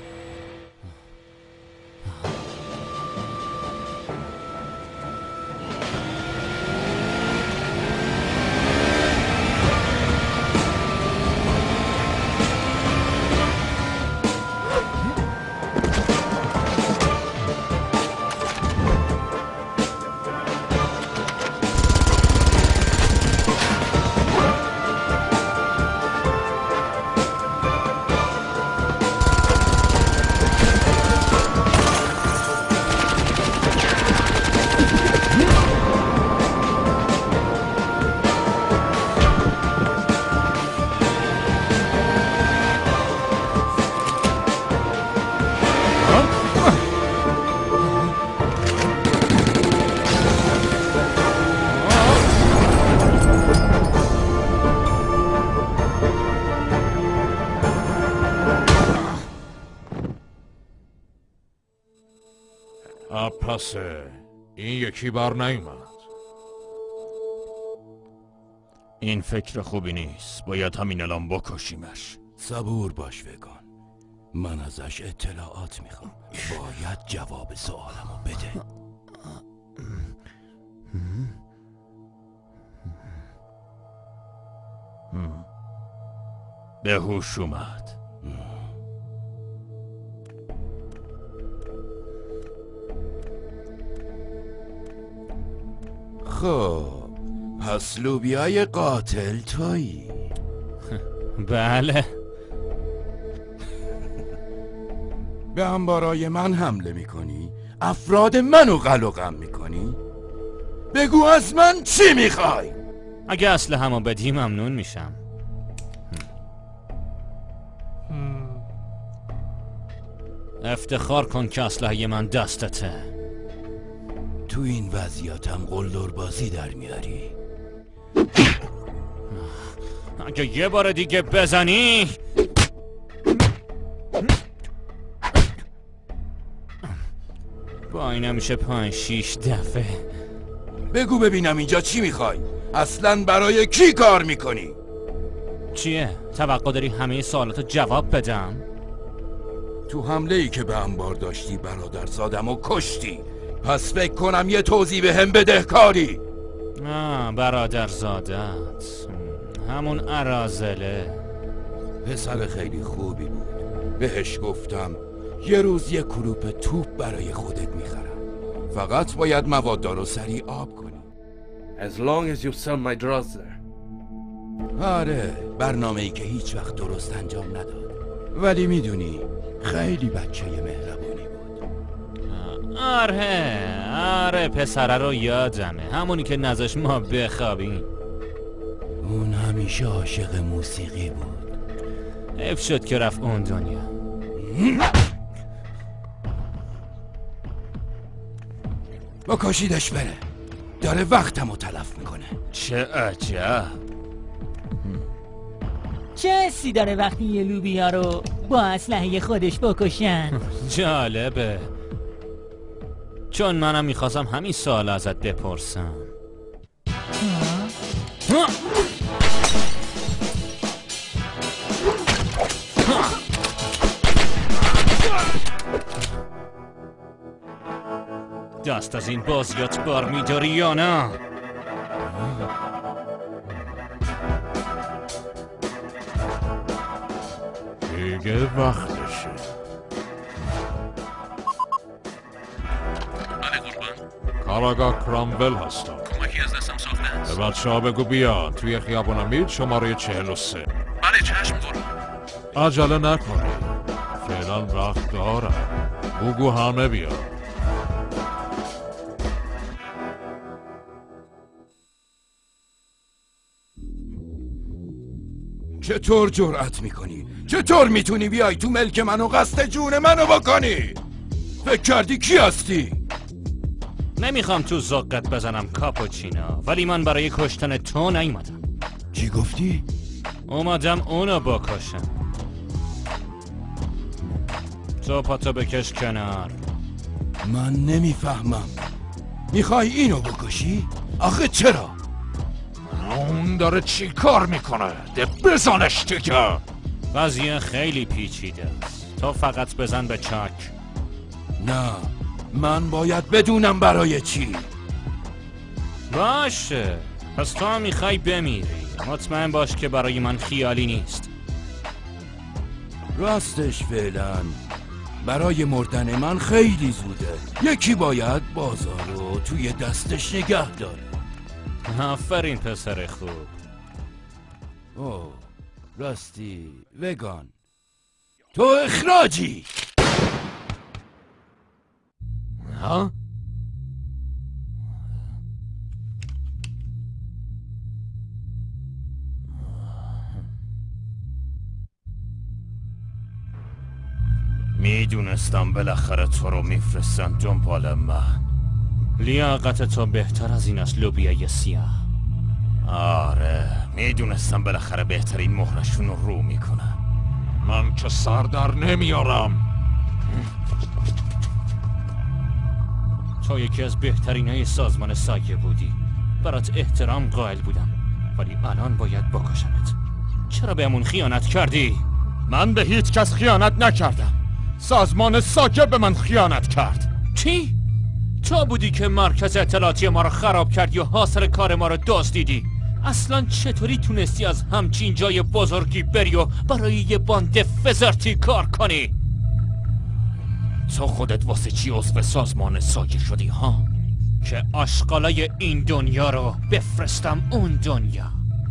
پس این یکی بار نیومد. این فکر خوبی نیست. باید همین الان بکشیمش. صبور باش وگان، من ازش اطلاعات میخوام. باید جواب سوالمو بده. به هوش اومد. خب پس لوبیای قاتل تویی؟ بله. به انبارای من حمله میکنی؟ افراد منو قلقم میکنی؟ بگو از من چی میخوای؟ اگه اسلحه‌مو بدی ممنون میشم. افتخار کن که اسلحه من دستته. تو این وضعیتم قلدر بازی در میاری؟ اگه یه بار دیگه بزنی با این میشه پنج شیش دفعه. بگو ببینم اینجا چی میخوای؟ اصلا برای کی کار میکنی؟ چیه؟ توقع داری همه سوالاتو جواب بدم؟ تو حمله ای که به انبار داشتی برادرزادمو کشتی، پس فکر کنم یه توضیح به هم بدهکاری. آه برادرزادت همون ارازله. پسر خیلی خوبی بود. بهش گفتم یه روز یه کلوپ توپ برای خودت میخرم، فقط باید مواد رو سریع آب کنی. As long as you sell my drugs there. آره، برنامه ای که هیچ وقت درست انجام نداد، ولی میدونی خیلی بچه مهربونی بود. آره آره پسره رو یادمه، همونی که نذاش ما بخوابیم. اون همیشه عاشق موسیقی بود. حیف شد که رفت اون دنیا. بکشیدش بره، داره وقتمو تلف میکنه. چه عجب. چه حسی داره وقتی یه لوبیا رو با اسلحه خودش بکشن؟ جالبه، چون منم میخواستم همین سوال ازت بپرسم. دست از این بازیات بار میداری یا نه؟ دیگه وقتشه. بله قربان. کاراگاه کرامول هستم. کمکی از دستم ساخته است. به بچه ها بگو بیان توی خیابون امید شماره چهل و سه. بله چشم قربان. عجله نکنی، فعلا وقت دارم. بگو همه بیان. چطور جرأت میکنی؟ چطور میتونی بیای تو ملک منو قصد جون منو بکنی؟ فکر کردی کی هستی؟ نمیخوام تو زقت بزنم کاپوچینا، ولی من برای کشتن تو نیومدم. چی گفتی؟ اومدم اونو بکشم. تو پاتو بکش کنار. من نمیفهمم. میخوای اینو بکشی؟ آخه چرا؟ اون داره چی کار میکنه؟ ده بزنش دیگه. قضیه خیلی پیچیده است، تو فقط بزن به چاک. نه، من باید بدونم برای چی. باشه، پس تو هم میخوای بمیری. مطمئن باش که برای من خیالی نیست. راستش فعلا برای مردن من خیلی زوده. یکی باید بازار رو توی دستش نگه داره. آفرین پسر خوب. اوه راستی وگان، تو اخراجی. ها؟ میدونستم بالاخره تو رو میفرستن دنبال من. لیاقت تو بهتر از این است لوبیای سیاه. آره میدونستم بالاخره بهترین مهرشون رو رو میکنن. من که سر در نمیارم. تو یکی از بهترین های سازمان سایه بودی، برات احترام قائل بودم، ولی الان باید بکشمت. چرا بهمون خیانت کردی؟ من به هیچ کس خیانت نکردم. سازمان سایه به من خیانت کرد. چی؟ تو بودی که مرکز اطلاعاتی ما رو خراب کردی و حاصل کار ما رو دزدیدی. اصلا چطوری تونستی از همچین جای بزرگی بری و برای یه باند فزرتی کار کنی؟ تو خودت واسه چی عضو سازمان سایه شدی ها؟ که آشغالای این دنیا رو بفرستم اون دنیا.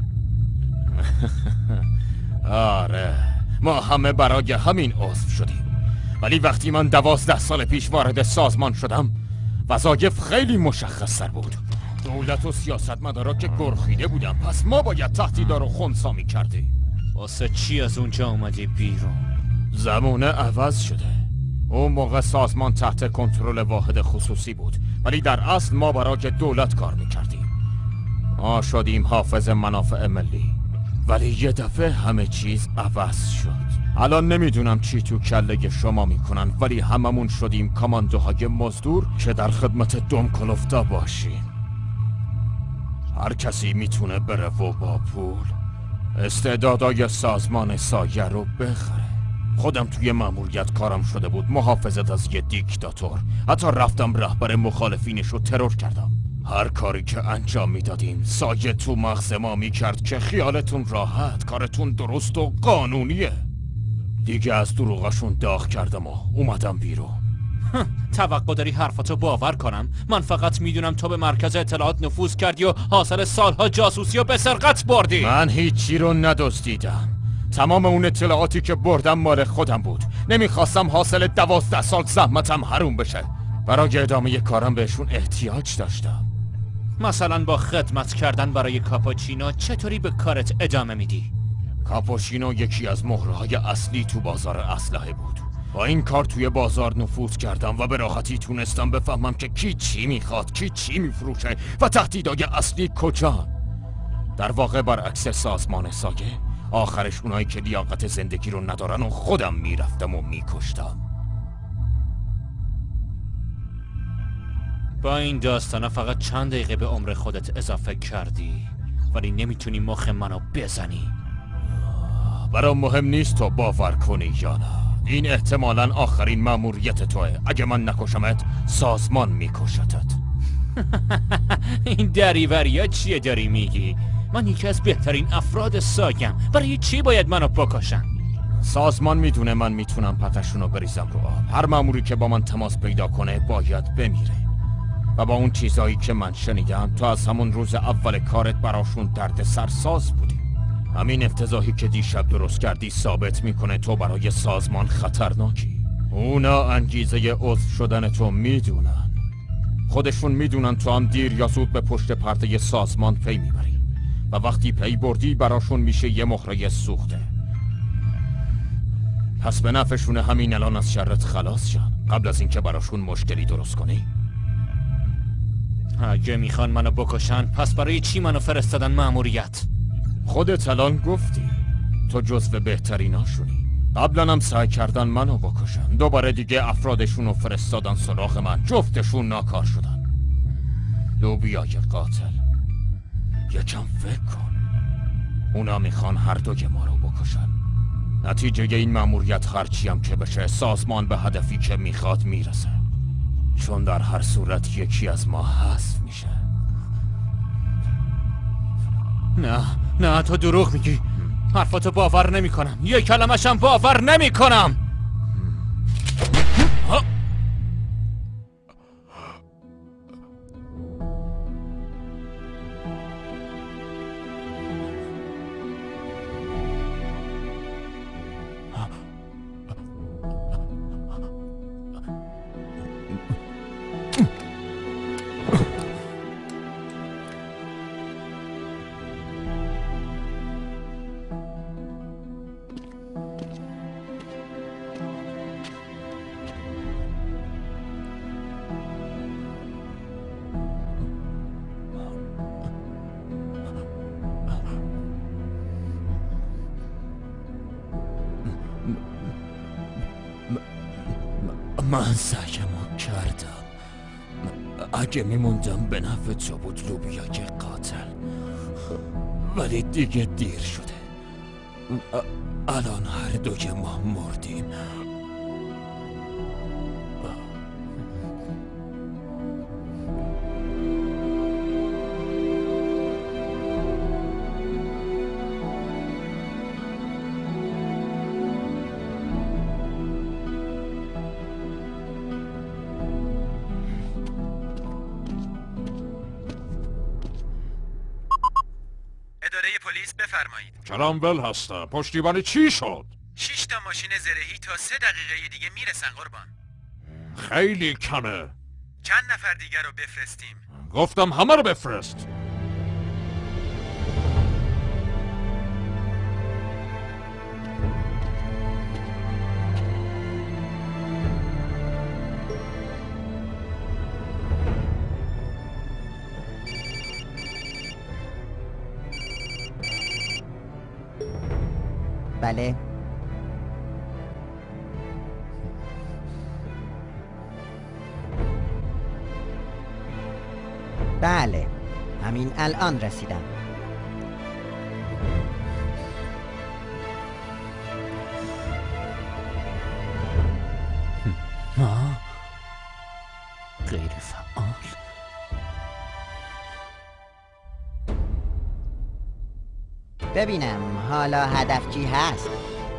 آره ما همه برای همین عضو شدیم، ولی وقتی من دوازده سال پیش وارد سازمان شدم وظایف خیلی مشخص‌تر بود. دولت و سیاستمدارا که گرخیده بودن، پس ما باید تهدیدا رو خنثی می‌کردیم. واسه چی از اونجا اومدی بیرون؟ زمونه عوض شده. اون موقع سازمان تحت کنترل واحد خصوصی بود، ولی در اصل ما برای دولت کار می‌کردیم. ما شدیم حافظ منافع ملی، ولی یه دفعه همه چیز عوض شد. الان نمیدونم چی تو کله شما میکنن، ولی هممون شدیم کاماندوهای مزدور که در خدمت دم کلفتا باشیم. هر کسی میتونه بره و با پول استعدادای سازمان سایه رو بخره. خودم توی مأموریت کارم شده بود محافظت از یه دیکتاتور. حتی رفتم رهبر مخالفینش رو ترور کردم. هر کاری که انجام میدادیم سایه تو مغز ما میکرد که خیالتون راحت، کارتون درست و قانونیه. دیگه از دروغشون داغ کردم و اومدم بیرون. توقع داری حرفاتو باور کنم؟ من فقط میدونم تو به مرکز اطلاعات نفوذ کردی و حاصل سالها جاسوسی و به سرقت بردی. من هیچی رو ندزدیدم. تمام اون اطلاعاتی که بردم مال خودم بود. نمیخواستم حاصل دوازده سال زحمتم حروم بشه. برای ادامه کارم بهشون احتیاج داشتم. مثلا با خدمت کردن برای کاپوچینو چطوری به کارت ادامه میدی؟ کاپوچینو یکی از مهره‌های اصلی تو بازار اسلحه بود. با این کار توی بازار نفوذ کردم و به راحتی تونستم بفهمم که کی چی میخواد، کی چی میفروشه و تهدیدهای اصلی کجا. در واقع برعکس سازمان سایه، آخرش اونایی که لیاقت زندگی رو ندارن و خودم میرفتم و میکشتم. با این داستانا فقط چند دقیقه به عمر خودت اضافه کردی، ولی نمیتونی مخ منو بزنی. برام مهم نیست تو باور کنی یا نه. این احتمالاً آخرین مأموریت توه. اگه من نکشمت سازمان میکشتت. این دریوریا چیه داری میگی؟ من یکی از بهترین افراد سایم. برای چی باید منو بکشن؟ سازمان میدونه من میتونم پتشونو بریزم رو آب. هر مأموری که با من تماس پیدا کنه باید بمیره. و با اون چیزایی که من شنیدم تو از همون روز اول کارت براشون درد سرساز بودی. همین افتضاحی که دیشب درست کردی ثابت میکنه تو برای سازمان خطرناکی. اونا انگیزه عضو شدن تو میدونن. خودشون میدونن تو هم دیر یا زود به پشت پرده سازمان پی میبری و وقتی پی بردی براشون میشه یه مهره سوخته. پس به نفعشون همین الان از شرت خلاص شن قبل از اینکه براشون مشکلی درست کنی. اگه میخوان منو بکشن پس برای چی منو فرستادن مأموریت؟ خودت الان گفتی تو جزو بهتریناشونی. قبلا هم سعی کردن منو بکشن، دوباره دیگه افرادشونو فرستادن سراغ من، جفتشون ناکار شدن. لوبیای قاتل، یکم فکر کن. اونا میخوان هر دوی ما رو بکشن. نتیجه این مأموریت هرچی هم که بشه سازمان به هدفی که میخواد میرسه، چون در هر صورت یکی از ما حذف میشه. نه نه تو دروغ میگی. حرفاتو باور نمی کنم. یک کلمه‌شم باور نمی کنم. من سعیمو کردم. اگه میموندم به نفع تو بود لوبیای قاتل، ولی دیگه دیر شده. الان هر دوی ما مردیم. بفرمایید. کرامول هستم. پشتیبانی چی شد؟ شش تا ماشین زرهی تا سه دقیقه دیگه میرسن قربان. خیلی کمه. چند نفر دیگر رو بفرستیم؟ گفتم همه رو بفرست. بله. بله همین الان رسیدم. ما غیر فعال. ببینم حالا هدف چی هست؟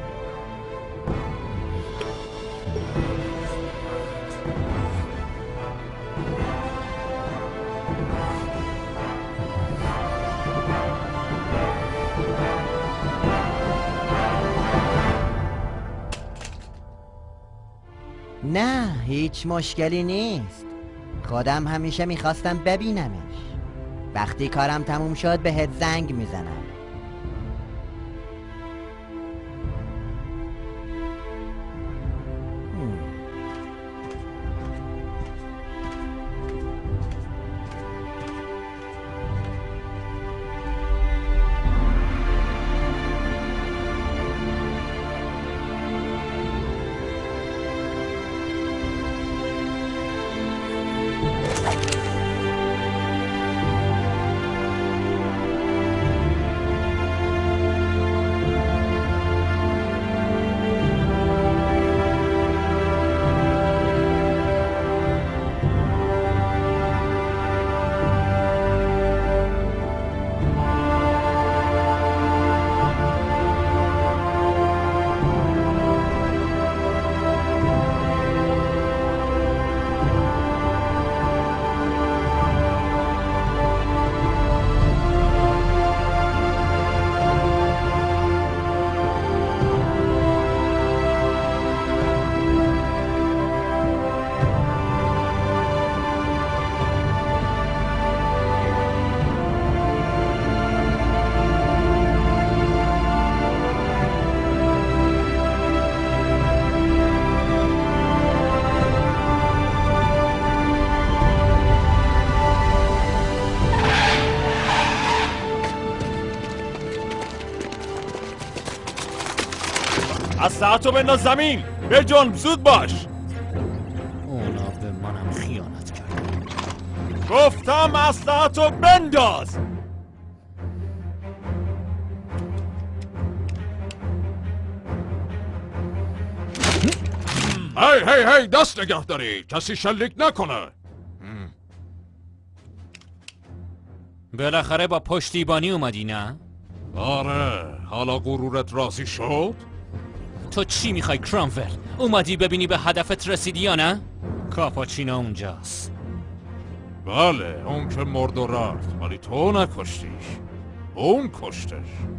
نه هیچ مشکلی نیست. خودم همیشه میخواستم ببینمش. وقتی کارم تموم شد بهت زنگ میزنم. اسلحه‌تو بنداز زمین. به جان زود باش. اونا به منم خیانت کردن. گفتم اسلحه‌تو بنداز. هی هی هی دست نگه داری. کسی شلیک نکنه. بالاخره با پشتیبانی اومدی نه؟ آره. حالا غرورت راضی شد؟ تو چی میخوای کرامول؟ اومدی ببینی به هدفت رسیدی یا نه؟ کاپاچینو اونجاست. بله اون که مرد و رفت، ولی تو نکشتیش. اون کشتش.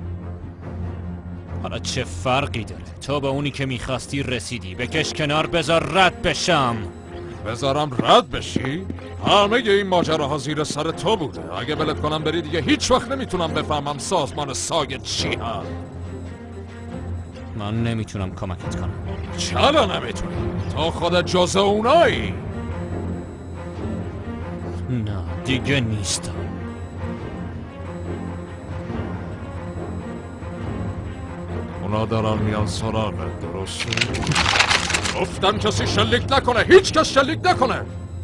حالا چه فرقی داره؟ تو به اونی که میخواستی رسیدی. بکش کنار بذار رد بشم. بذارم رد بشی؟ همه این ماجراها زیر سر تو بوده. اگه ولت کنم بری دیگه هیچ وقت نمیتونم بفهمم سازمان ساگ چی هم. من نمیتونم کمکت کنم. چرا نمیتونی؟ تو خودت جزء اونایی. نه دیگه نیستم. اونا دارن میان سراغت، درسته؟ گفتم کسی شلیک نکنه. هیچ کس شلیک نکنه.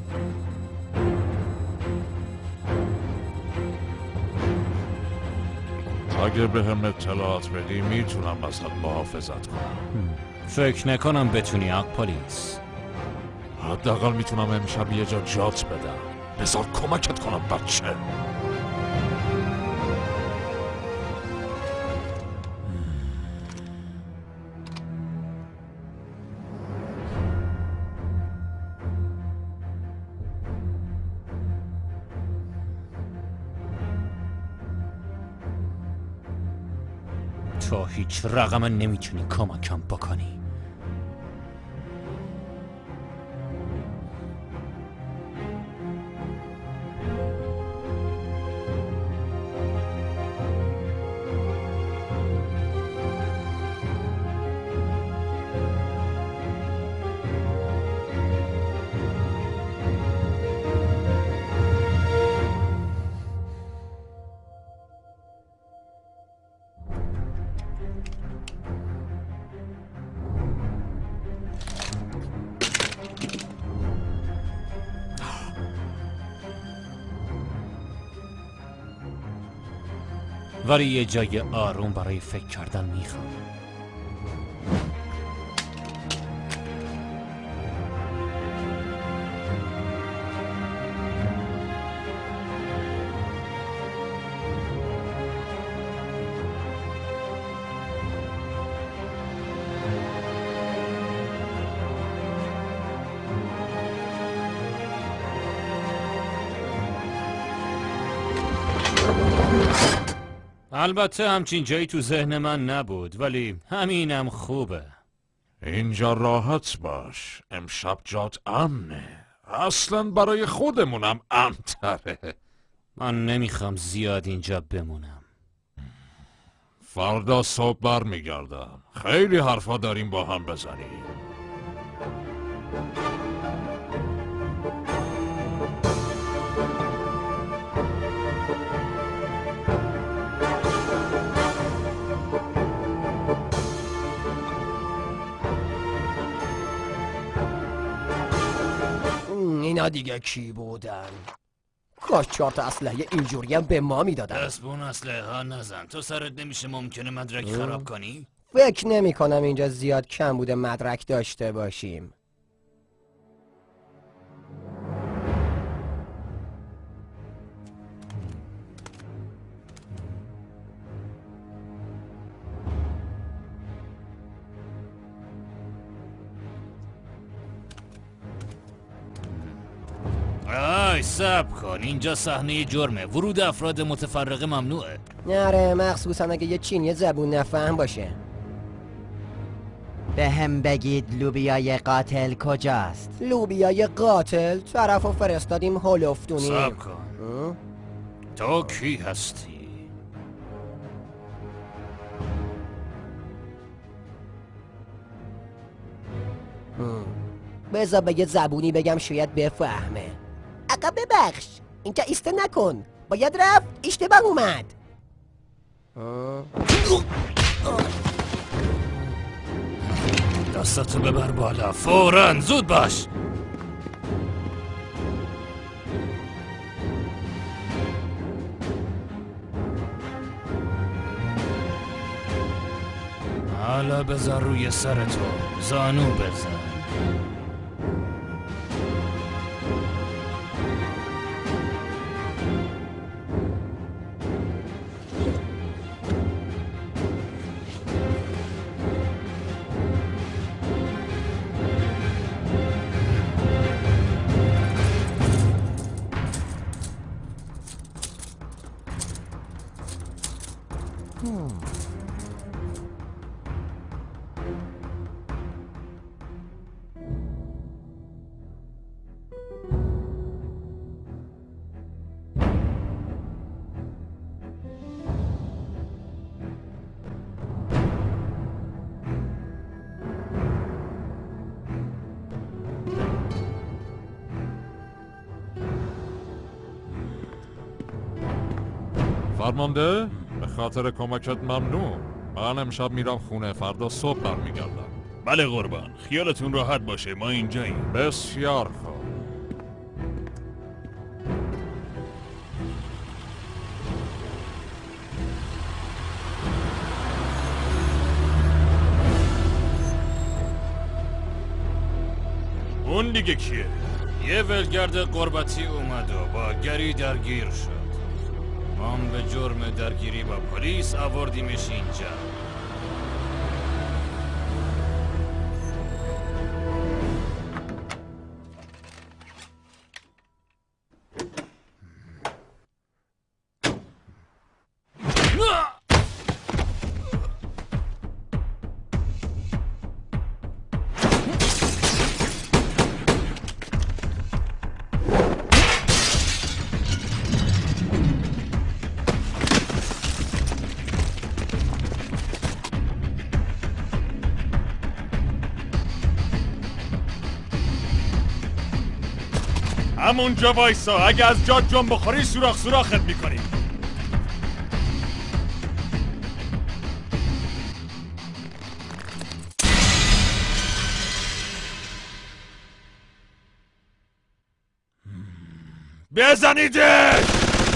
اگه به هم اطلاعات بدی میتونم ازت محافظت کنم. فکر نکنم بتونی آق پلیس. حداقل میتونم امشب یه جا جات بدم. بذار کمکت کنم بچه. تا هیچ رقم نمیتونی کمکم بکنی. ولی یه جای آروم برای فکر کردن میخوام. البته همچین جایی تو ذهن من نبود، ولی همینم خوبه. اینجا راحت باش، امشب جات امنه. اصلا برای خودمونم امن‌تره. من نمیخوام زیاد اینجا بمونم. فردا صبح برمیگردم. خیلی حرفا داریم با هم بزنیم. اینا دیگه کی بودن؟ کاش چهار تا اسلحه اینجوری هم به ما میدادن. دست به اون اسلحه ها نزن. تو سرت نمیشه ممکنه مدرک خراب کنی؟ فکر نمی کنم اینجا زیاد کم بوده مدرک داشته باشیم. آی صبر کن، اینجا صحنه جرمه. ورود افراد متفرقه ممنوعه. نره، مخصوصا اگه یه چینی زبون نفهم باشه. به هم بگید لوبیای قاتل کجاست؟ لوبیای قاتل؟ طرفو فرستادیم هولفتونی. صبر کن، تو کی هستی؟ بذار به یه زبونی بگم شاید بفهمه. آقا ببخش، اینجا ایسته نکن، باید رفت، اشتباه اومد. دستتو ببر بالا فوراً، زود باش. حالا بذار روی سرتو، زانو بزن. فرمانده، به خاطر کمکت ممنون. من امشب میرم خونه، فردا صبح برمیگردم. بله قربان، خیالتون راحت باشه، ما اینجاییم. بسیار خوب. اون دیگه کیه؟ یه ولگرد قربتی اومد و با گری درگیر شد. ما به جرم درگیری با پلیس آوردیمش اینجا. همونجا وایسا، اگه از جا جنب بخوری سوراخ سوراخت میکنیم. بزنیدش!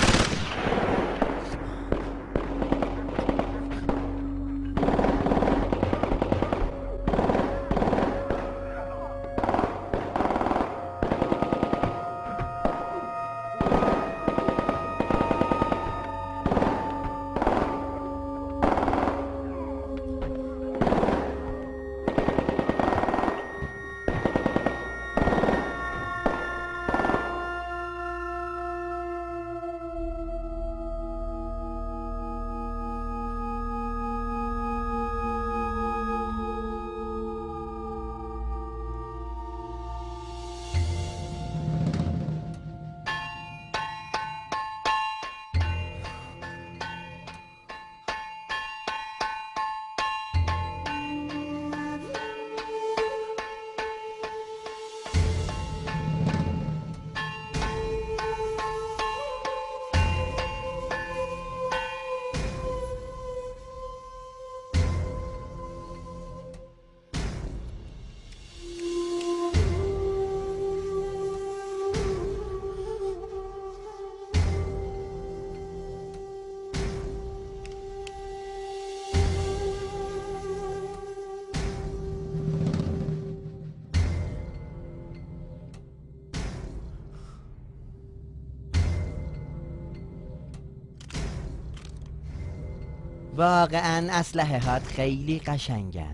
واقعا اسلحه هات خیلی قشنگن.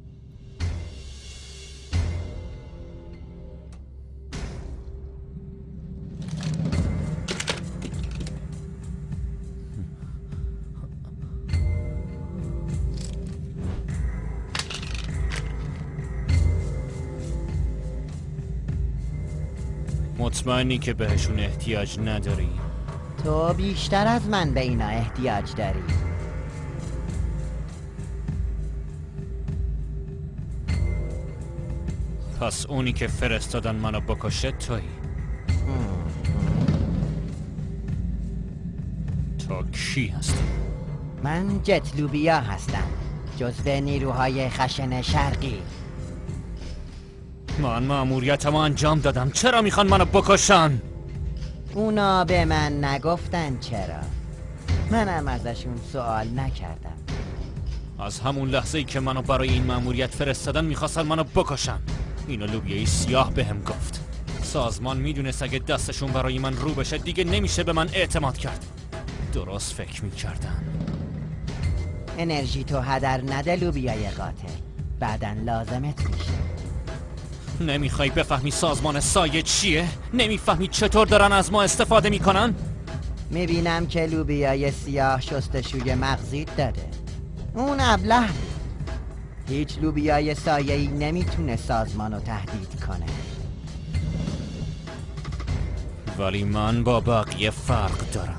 مطمئنی که بهشون احتیاج نداری؟ تو بیشتر از من به اینا احتیاج داری. پس اونی که فرستادن منو بکشه تویی. تو کی هستی؟ من جت لوبیا هستم، جزو نیروهای خشن شرقی. من مأموریتمو انجام دادم، چرا میخوان منو بکشن؟ اونا به من نگفتن چرا. منم ازشون سوال نکردم. از همون لحظه ای که منو برای این مأموریت فرستادن میخواستن منو بکشن. اینو لوبیای سیاه بهم گفت. سازمان میدونست اگه دستشون برای من رو بشه دیگه نمیشه به من اعتماد کرد. درست فکر میکردن. انرژی تو هدر نده لوبیای قاتل، بعدن لازمت میشه. نمیخوای بفهمی سازمان سایه چیه؟ نمیفهمی چطور دارن از ما استفاده میکنن؟ میبینم که لوبیای سیاه شستشوی مغزیت داده. اون ابله هیچ لوبیای سایه‌ای نمیتونه سازمانو تهدید کنه. ولی من با بقیه فرق دارم.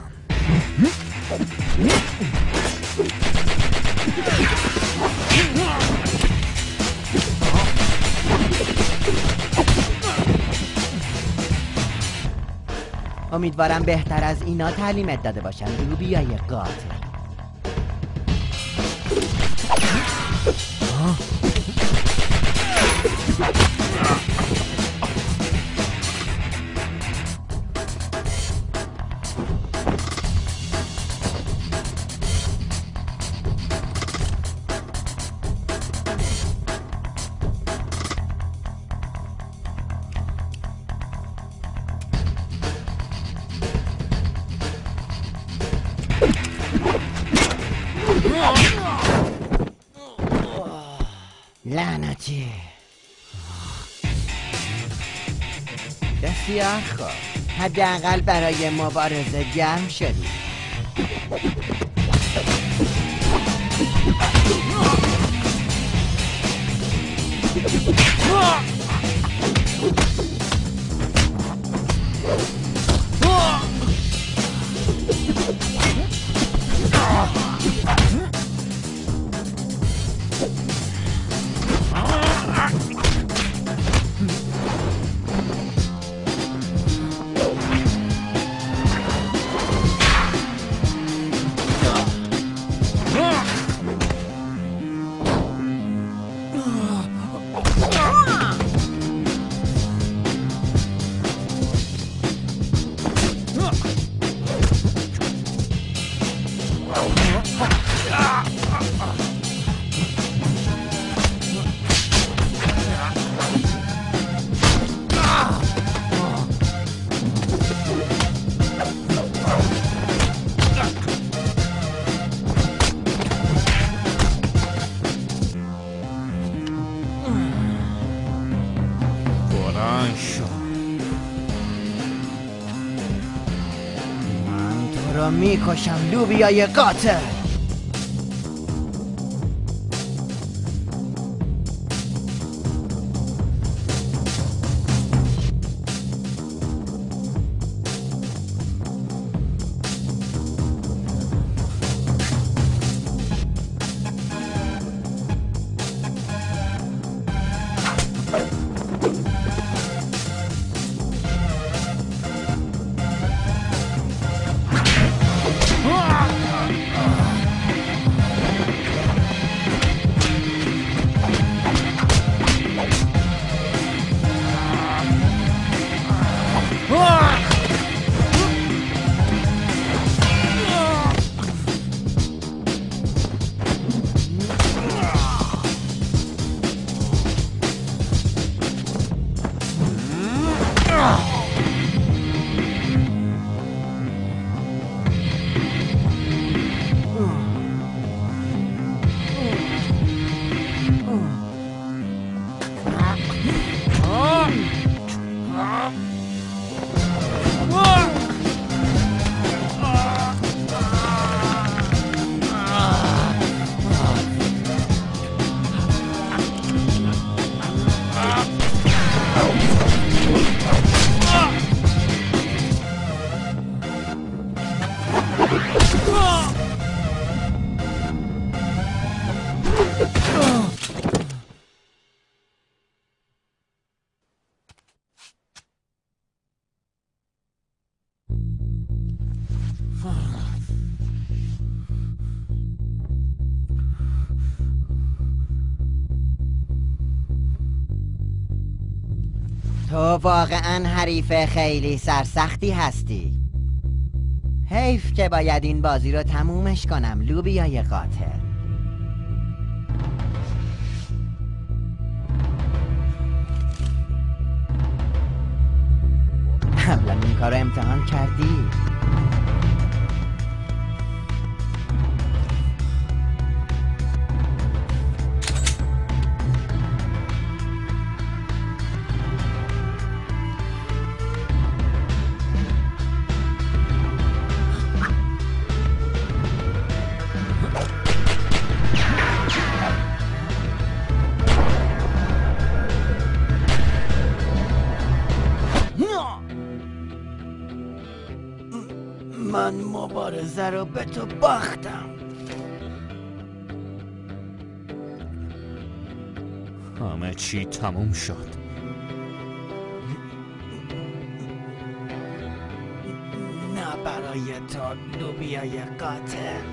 امیدوارم بهتر از اینا تعلیمت داده باشن لوبیای قاتل. لعنتی. بسیار خوب، حداقل برای مبارزه گرم شدی. بلند شو. من تو رو میکشم لوبیای قاتل. تو واقعا حریف خیلی سرسختی هستی. حیف که باید این بازی رو تمومش کنم لوبیای قاتل. قبلا این کار رو امتحان کردی؟ من مبارزه رو به تو باختم. همه چی تموم شد. نه برای تو لوبیای قاتل.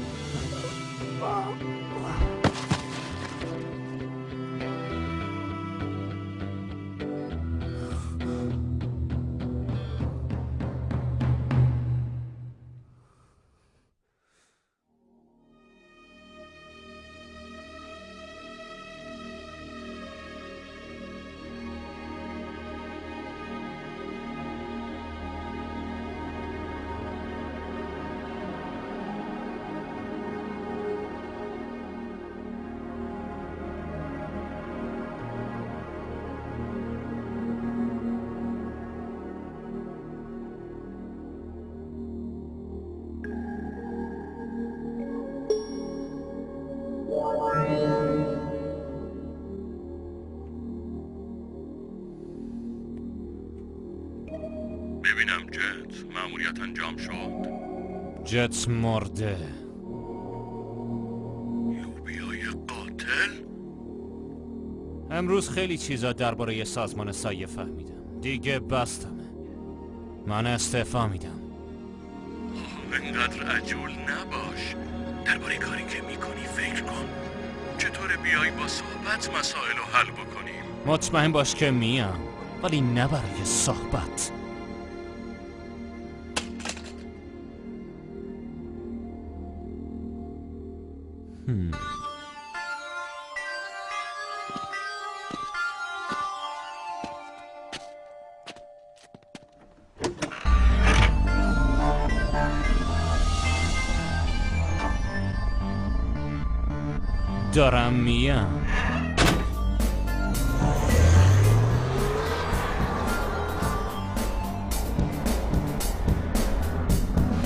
ببینم جت، مأموریت انجام شد. جت مرده. لوبیای قاتل؟ امروز خیلی چیزا درباره سازمان سایه فهمیدم. دیگه بستمه. من استعفا میدم. انقدر عجول نباش. درباره کاری که میکنی فکر کن. چطور بیای با صحبت مسائل رو حل بکنیم؟ مطمئن باش که میام، ولی نه برای صحبت. هم. دارم میام.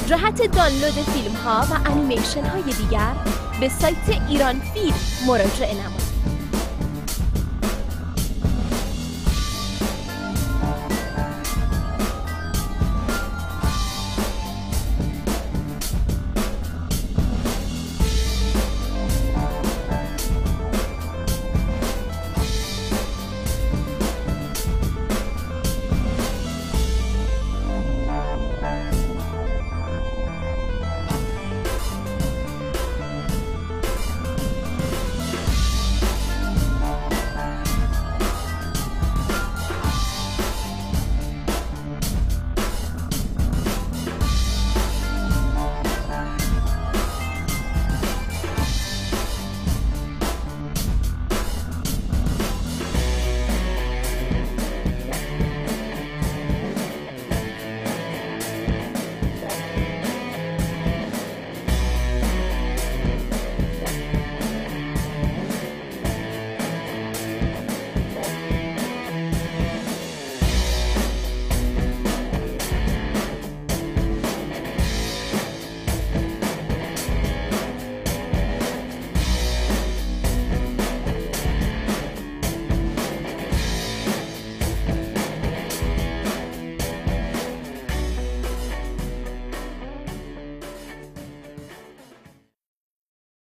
جهت دانلود فیلم ها و انیمیشن های دیگر به سایت ایران فیلم مراجعه نمایید.